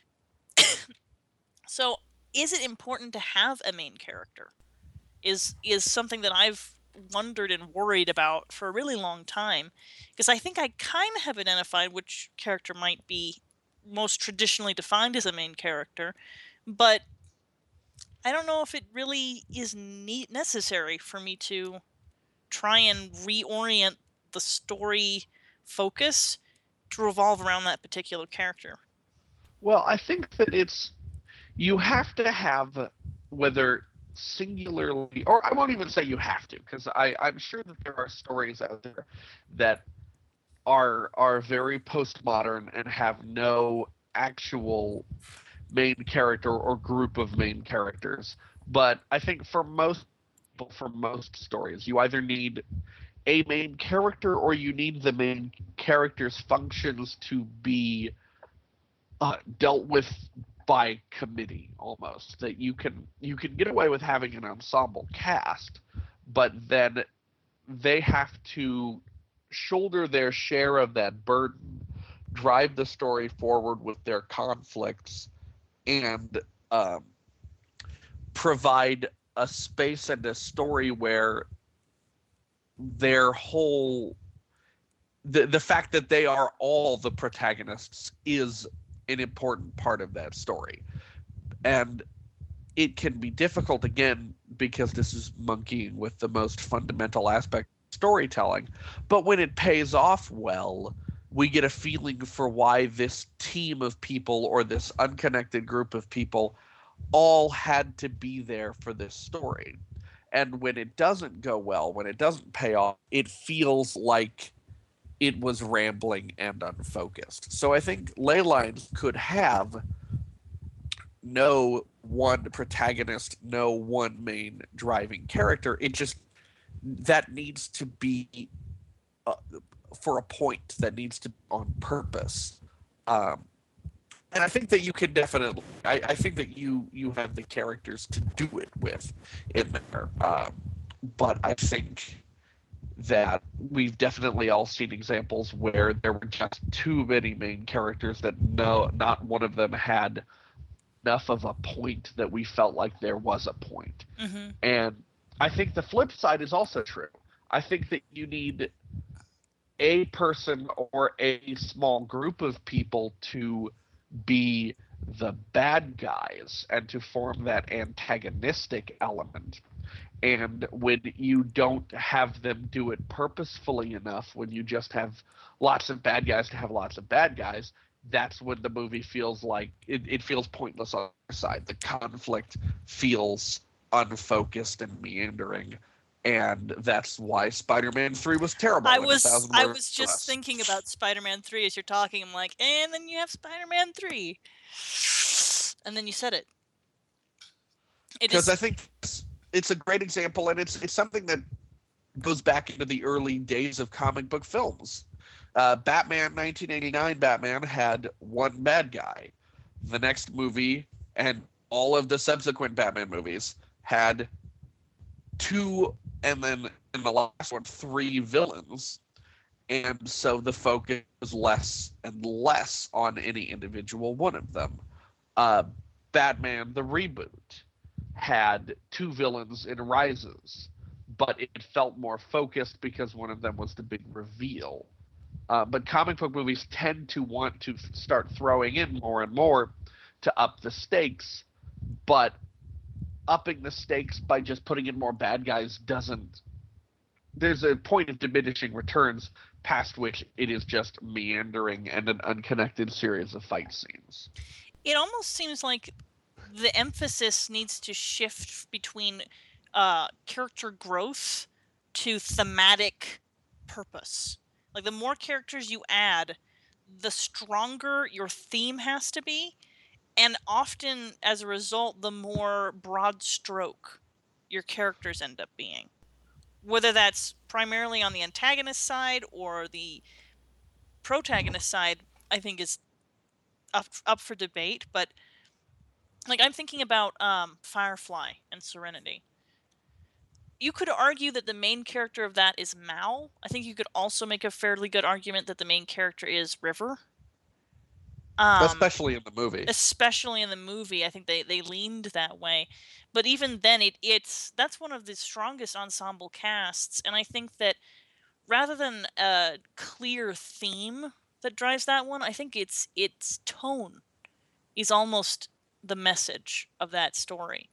so is it important to have a main character? Is is something that I've wondered and worried about for a really long time, because I think I kind of have identified which character might be most traditionally defined as a main character, but I don't know if it really is ne- necessary for me to try and reorient the story focus to revolve around that particular character. Well, I think that it's, you have to have, whether singularly, or I won't even say you have to, because I I'm sure that there are stories out there that are are very postmodern and have no actual main character or group of main characters. But I think for most for most stories, you either need a main character or you need the main character's functions to be uh, dealt with by committee, almost. That you can you can get away with having an ensemble cast, but then they have to shoulder their share of that burden, drive the story forward with their conflicts, and um, provide a space and a story where their whole the the fact that they are all the protagonists is an important part of that story. And it can be difficult, again, because this is monkeying with the most fundamental aspect of storytelling, but when it pays off well, we get a feeling for why this team of people or this unconnected group of people all had to be there for this story. And when it doesn't go well, when it doesn't pay off, it feels like it was rambling and unfocused. So I think Ley Lines could have no one protagonist, no one main driving character. It just, that needs to be uh, for a point, that needs to be on purpose. Um, and I think that you can definitely, I, I think that you you have the characters to do it with in there. Um, but I think that we've definitely all seen examples where there were just too many main characters that no, not one of them had enough of a point that we felt like there was a point. Mm-hmm. And I think the flip side is also true. I think that you need a person or a small group of people to be the bad guys and to form that antagonistic element. And when you don't have them do it purposefully enough, when you just have lots of bad guys to have lots of bad guys, that's when the movie feels like it, it feels pointless on their side. The conflict feels unfocused and meandering. And that's why Spider-Man three was terrible. I was I was just thinking about Spider-Man three as you're talking. I'm like, and then you have Spider-Man three. And then you said it. Because I think it's, it's a great example, and it's it's something that goes back into the early days of comic book films. Uh, Batman, nineteen eighty-nine Batman had one bad guy. The next movie, and all of the subsequent Batman movies, had two, and then in the last one, three villains. And so the focus was less and less on any individual one of them. Uh, Batman, the reboot, had two villains in Rises, but it felt more focused because one of them was the big reveal. Uh, but comic book movies tend to want to start throwing in more and more to up the stakes, but upping the stakes by just putting in more bad guys doesn't... There's a point of diminishing returns past which it is just meandering and an unconnected series of fight scenes. It almost seems like the emphasis needs to shift between uh, character growth to thematic purpose. Like, the more characters you add, the stronger your theme has to be, and often, as a result, the more broad stroke your characters end up being. Whether that's primarily on the antagonist side or the protagonist side, I think is up, up for debate. But, like, I'm thinking about um, Firefly and Serenity. You could argue that the main character of that is Mal. I think you could also make a fairly good argument that the main character is River. Um, especially in the movie. Especially in the movie, I think they, they leaned that way. But even then, it it's that's one of the strongest ensemble casts, and I think that rather than a clear theme that drives that one, I think it's its tone is almost the message of that story.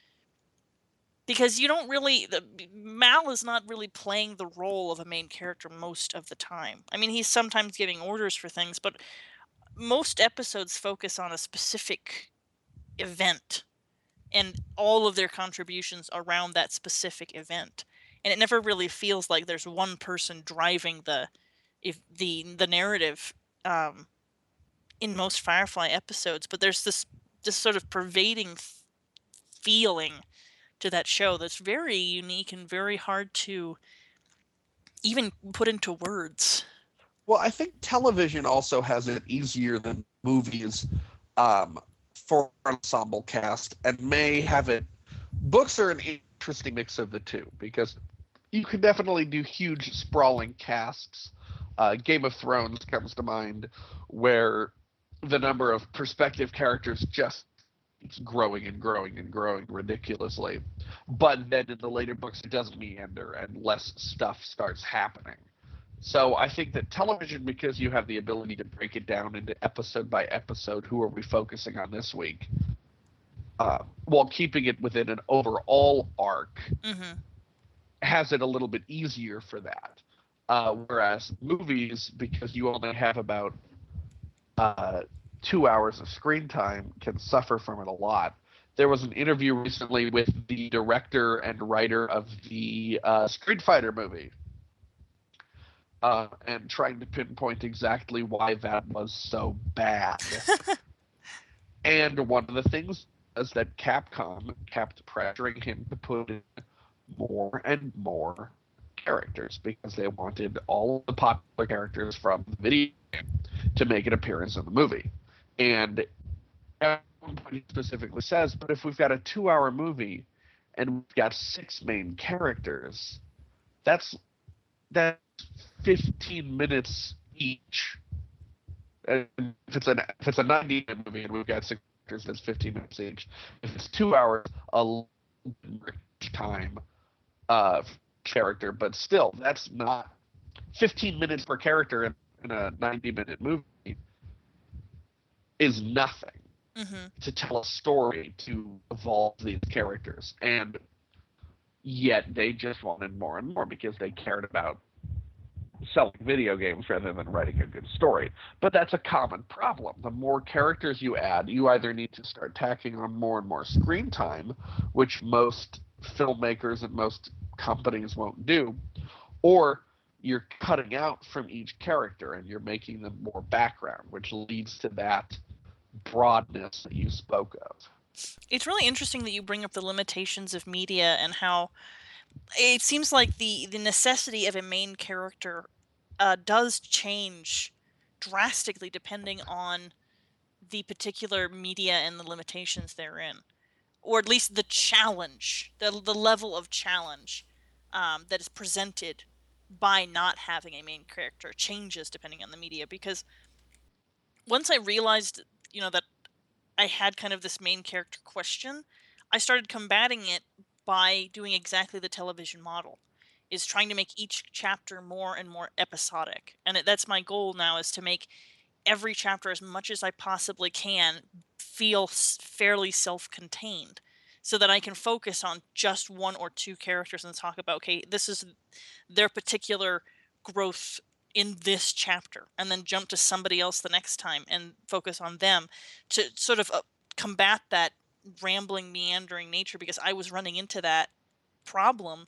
Because you don't really... The, Mal is not really playing the role of a main character most of the time. I mean, he's sometimes giving orders for things, but most episodes focus on a specific event and all of their contributions around that specific event. And it never really feels like there's one person driving the if the the narrative um, in most Firefly episodes, but there's this this sort of pervading feeling to that show that's very unique and very hard to even put into words. Well, I think television also has it easier than movies um, for ensemble cast, and may have it... Books are an interesting mix of the two, because you can definitely do huge, sprawling casts. Uh, Game of Thrones comes to mind, where the number of prospective characters just keeps growing and growing and growing ridiculously. But then in the later books, it does meander, and less stuff starts happening. So I think that television, because you have the ability to break it down into episode by episode, who are we focusing on this week, uh, while keeping it within an overall arc, mm-hmm. has it a little bit easier for that. Uh, whereas movies, because you only have about uh, two hours of screen time, can suffer from it a lot. There was an interview recently with the director and writer of the uh, Street Fighter movie, uh, and trying to pinpoint exactly why that was so bad. And one of the things is that Capcom kept pressuring him to put in more and more characters because they wanted all of the popular characters from the video game to make an appearance in the movie. And at one point he specifically says, but if we've got a two-hour movie and we've got six main characters, that's that's fifteen minutes each. And if it's an if it's a ninety minute movie and we've got six characters, that's fifteen minutes each. If it's two hours, a little bit each time uh, character, but still, that's not fifteen minutes per character in, in a ninety minute movie is nothing Mm-hmm. to tell a story to evolve these characters, and yet they just wanted more and more because they cared about selling video games rather than writing a good story. But that's a common problem. The more characters you add, you either need to start tacking on more and more screen time, which most filmmakers and most companies won't do, or you're cutting out from each character and you're making them more background, which leads to that broadness that you spoke of. It's really interesting that you bring up the limitations of media and how it seems like the, the necessity of a main character uh, does change drastically depending on the particular media and the limitations therein, or at least the challenge, the the level of challenge um, that is presented by not having a main character changes depending on the media. Because once I realized, you know, that I had kind of this main character question, I started combating it by doing exactly the television model, is trying to make each chapter more and more episodic. And it, that's my goal now, is to make every chapter, as much as I possibly can, feel s- fairly self-contained, so that I can focus on just one or two characters and talk about, okay, this is their particular growth in this chapter, and then jump to somebody else the next time and focus on them to sort of uh, combat that rambling, meandering nature, because I was running into that problem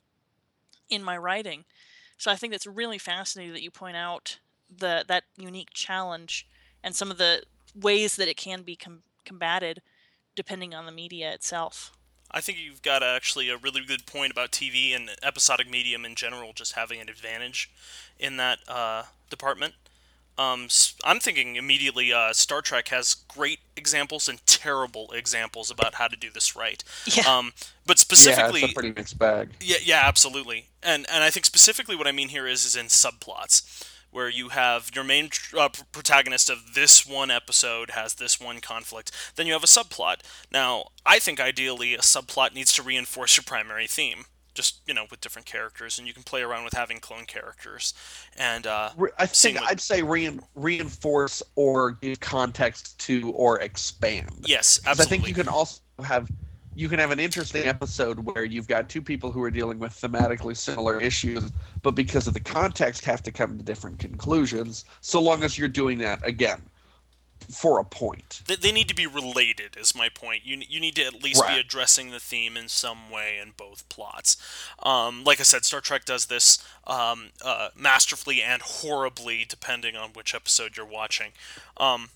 in my writing. So I think that's really fascinating that you point out the that unique challenge and some of the ways that it can be com- combated depending on the media itself. I think you've got actually a really good point about T V and episodic medium in general just having an advantage in that uh, department. Um, s- I'm thinking immediately uh, Star Trek has great examples and terrible examples about how to do this right. Yeah. Um, but Yeah, specifically, it's a pretty mixed bag. yeah, yeah, absolutely. And and I think specifically what I mean here is is in subplots, where you have your main uh, protagonist of this one episode has this one conflict. Then you have a subplot. Now, I think ideally a subplot needs to reinforce your primary theme, just, you know, with different characters, and you can play around with having clone characters. And uh, Re- I seeing think what- I'd say rein, reinforce or give context to or expand. yes, 'Cause I absolutely. think you can also have you can have an interesting episode where you've got two people who are dealing with thematically similar issues, but because of the context have to come to different conclusions, so long as you're doing that, again, for a point. They, they need to be related, is my point. You you need to at least be Right. addressing the theme in some way in both plots. Um, like I said, Star Trek does this um, uh, masterfully and horribly, depending on which episode you're watching. Um,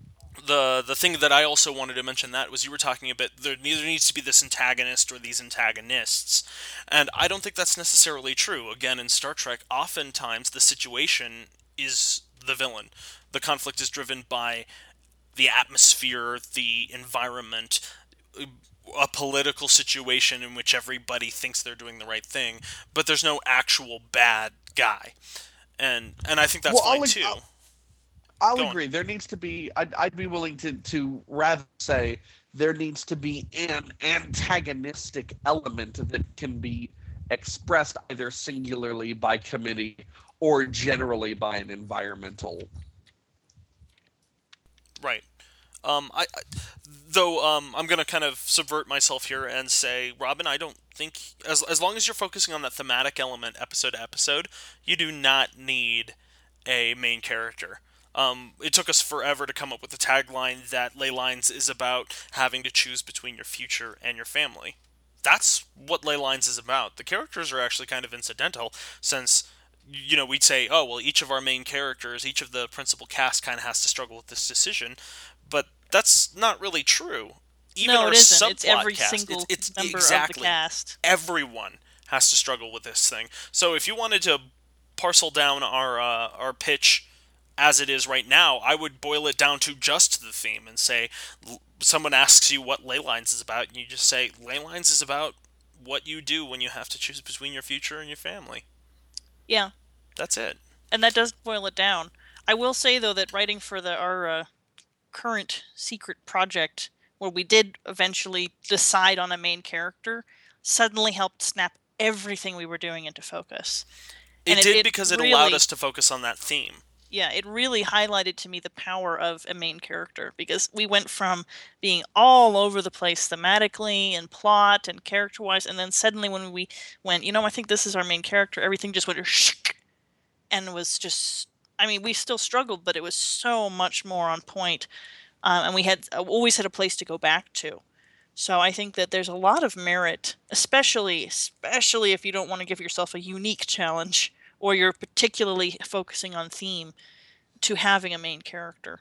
the the thing that I also wanted to mention that was you were talking about there neither needs to be this antagonist or these antagonists, and I don't think that's necessarily true. Again, in Star Trek, oftentimes the situation is the villain. The conflict is driven by the atmosphere, the environment, a political situation in which everybody thinks they're doing the right thing, but there's no actual bad guy, and and I think that's Well, fine I'll- too. I'll- I'll Go on. agree. There needs to be. I'd, I'd be willing to to rather say there needs to be an antagonistic element that can be expressed either singularly by committee or generally by an environmental. Right. Um, I, I though um, I'm gonna kind of subvert myself here and say, Robin, I don't think as as long as you're focusing on that thematic element episode to episode, you do not need a main character. Um, it took us forever to come up with the tagline that Ley Lines is about having to choose between your future and your family. That's what Ley Lines is about. The characters are actually kind of incidental, since you know we'd say, oh well, each of our main characters, each of the principal cast, kind of has to struggle with this decision, but that's not really true. Even No, our it isn't. It's subplot every cast, it's, single it's member of the exactly cast. everyone has to struggle with this thing. So if you wanted to parcel down our uh, our pitch as it is right now, I would boil it down to just the theme and say, someone asks you what Ley Lines is about, and you just say, Ley Lines is about what you do when you have to choose between your future and your family. Yeah. That's it. And that does boil it down. I will say, though, that writing for the our uh, current secret project, where we did eventually decide on a main character, suddenly helped snap everything we were doing into focus. It and did it, it because it really, allowed us to focus on that theme. Yeah, it really highlighted to me the power of a main character, because we went from being all over the place thematically and plot and character-wise, and then suddenly when we went, you know, I think this is our main character, everything just went shh, and was just, I mean, we still struggled, but it was so much more on point, um, and we had always had a place to go back to. So I think that there's a lot of merit, especially, especially if you don't want to give yourself a unique challenge, or you're particularly focusing on theme, to having a main character.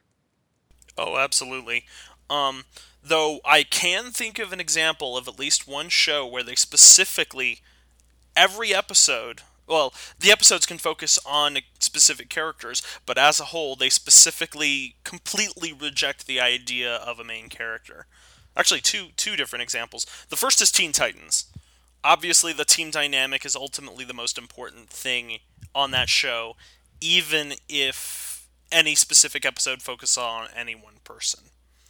Oh, absolutely. Um, though I can think of an example of at least one show where they specifically, every episode, well, the episodes can focus on specific characters, but as a whole, they specifically completely reject the idea of a main character. Actually, two two different examples. The first is Teen Titans. Obviously, the team dynamic is ultimately the most important thing on that show, even if any specific episode focuses on any one person.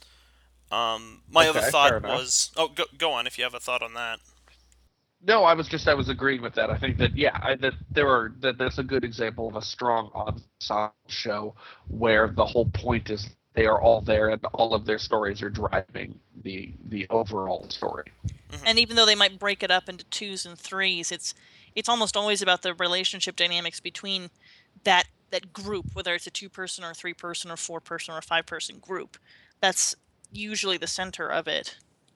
Um, my Okay, other fair thought enough. was, oh, go, go on if you have a thought on that. No, I was just I was agreeing with that. I think that yeah, I, that there are that that's a good example of a strong ensemble show where the whole point is they are all there and all of their stories are driving the the overall story. Mm-hmm. And even though they might break it up into twos and threes, it's it's almost always about the relationship dynamics between that that group, whether it's a two person or a three person or four person or a five person group. That's usually the center of it.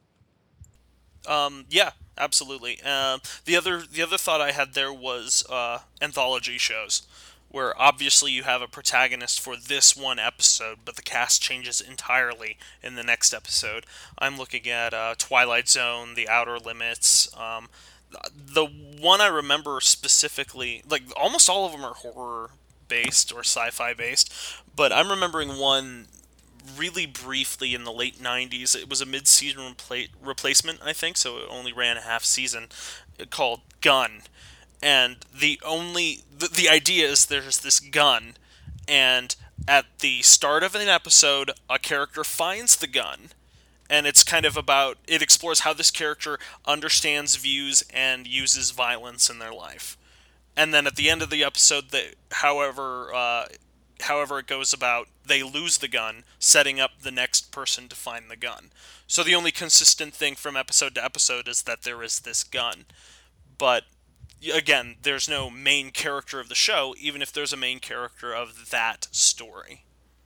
Um, yeah, absolutely. Uh, the other the other thought I had there was uh, anthology shows, where obviously you have a protagonist for this one episode, but the cast changes entirely in the next episode. I'm looking at uh, Twilight Zone, The Outer Limits. Um, the one I remember specifically, like almost all of them are horror based or sci-fi based, but I'm remembering one really briefly in the late nineties. It was a mid-season repla- replacement, I think, so it only ran a half season, called Gun. And the only the, the idea is there's this gun, and at the start of an episode, a character finds the gun, and it's kind of about it explores how this character understands, views, and uses violence in their life. And then at the end of the episode, they, however, uh, however it goes about, they lose the gun, setting up the next person to find the gun. So the only consistent thing from episode to episode is that there is this gun. But again, there's no main character of the show, even if there's a main character of that story.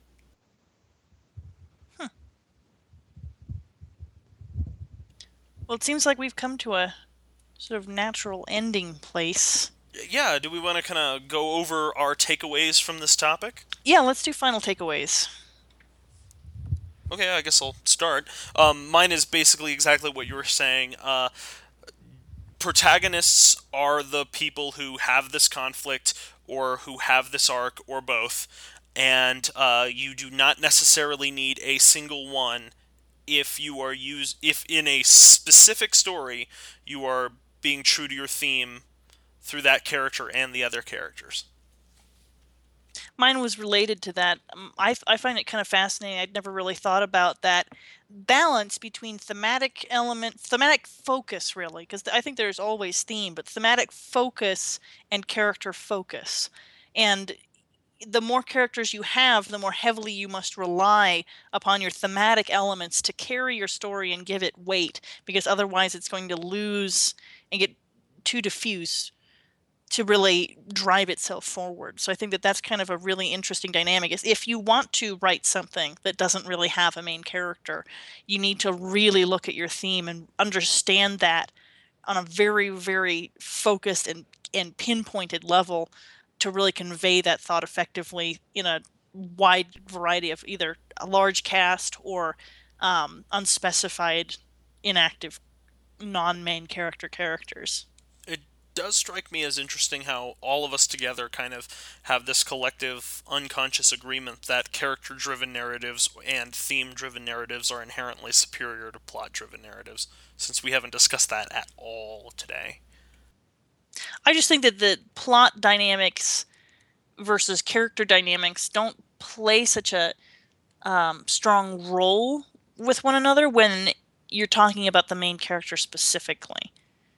Huh. Well, it seems like we've come to a sort of natural ending place. Yeah, do we want to kind of go over our takeaways from this topic? Yeah, let's do final takeaways. Okay, I guess I'll start. Um, mine is basically exactly what you were saying. Uh, protagonists are the people who have this conflict or who have this arc or both, and uh, you do not necessarily need a single one if you are use if in a specific story you are being true to your theme through that character and the other characters. Mine was related to that. Um, I, I find it kind of fascinating. I'd never really thought about that balance between thematic element, thematic focus, really, because I think there's always theme, but thematic focus and character focus. And the more characters you have, the more heavily you must rely upon your thematic elements to carry your story and give it weight, because otherwise it's going to lose and get too diffuse to really drive itself forward. So I think that that's kind of a really interesting dynamic, is if you want to write something that doesn't really have a main character, you need to really look at your theme and understand that on a very, very focused and, and pinpointed level to really convey that thought effectively in a wide variety of either a large cast or um, unspecified, inactive, non-main character characters. Does strike me as interesting how all of us together kind of have this collective unconscious agreement that character-driven narratives and theme-driven narratives are inherently superior to plot-driven narratives, since we haven't discussed that at all today. I just think that the plot dynamics versus character dynamics don't play such a um, strong role with one another when you're talking about the main character specifically.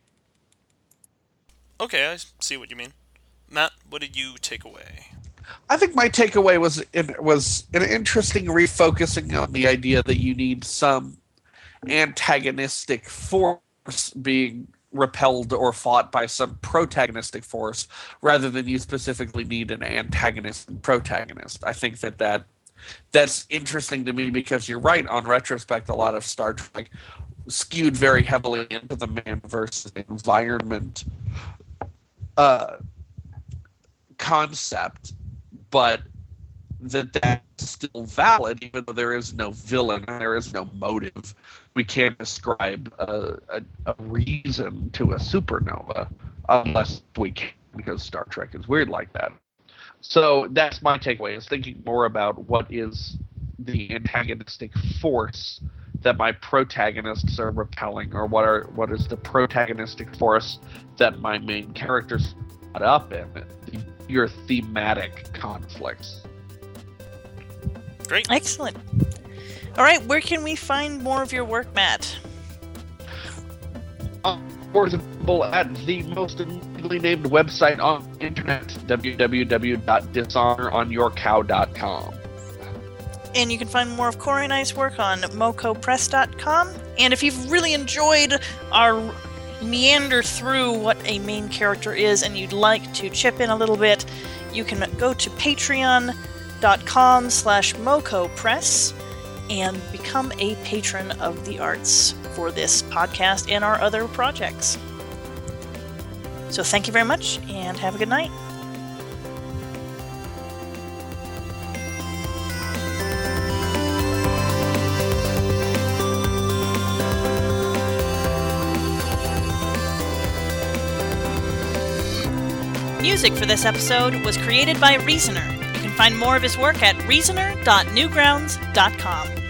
Okay, I see what you mean. Matt, what did you take away? I think my takeaway was it was an interesting refocusing on the idea that you need some antagonistic force being repelled or fought by some protagonistic force, rather than you specifically need an antagonist and protagonist. I think that, that that's interesting to me because you're right. On retrospect, a lot of Star Trek skewed very heavily into the man versus environment uh, concept, but that that's still valid, even though there is no villain and there is no motive. We can't ascribe a, a, a reason to a supernova unless we can, because Star Trek is weird like that. So that's my takeaway, is thinking more about what is the antagonistic force that my protagonists are repelling, or what are what is the protagonistic force that my main characters caught up in, your thematic conflicts. Great. Excellent. All right, where can we find more of your work, Matt? Uh, or is available at the most illegally named website on the internet, w w w dot dishonor on your cow dot com. And you can find more of Corey and I's work on moco press dot com. And if you've really enjoyed our meander through what a main character is and you'd like to chip in a little bit, you can go to patreon dot com slash mocopress and become a patron of the arts for this podcast and our other projects. So thank you very much and have a good night. Music for this episode was created by Reasoner. You can find more of his work at reasoner dot newgrounds dot com.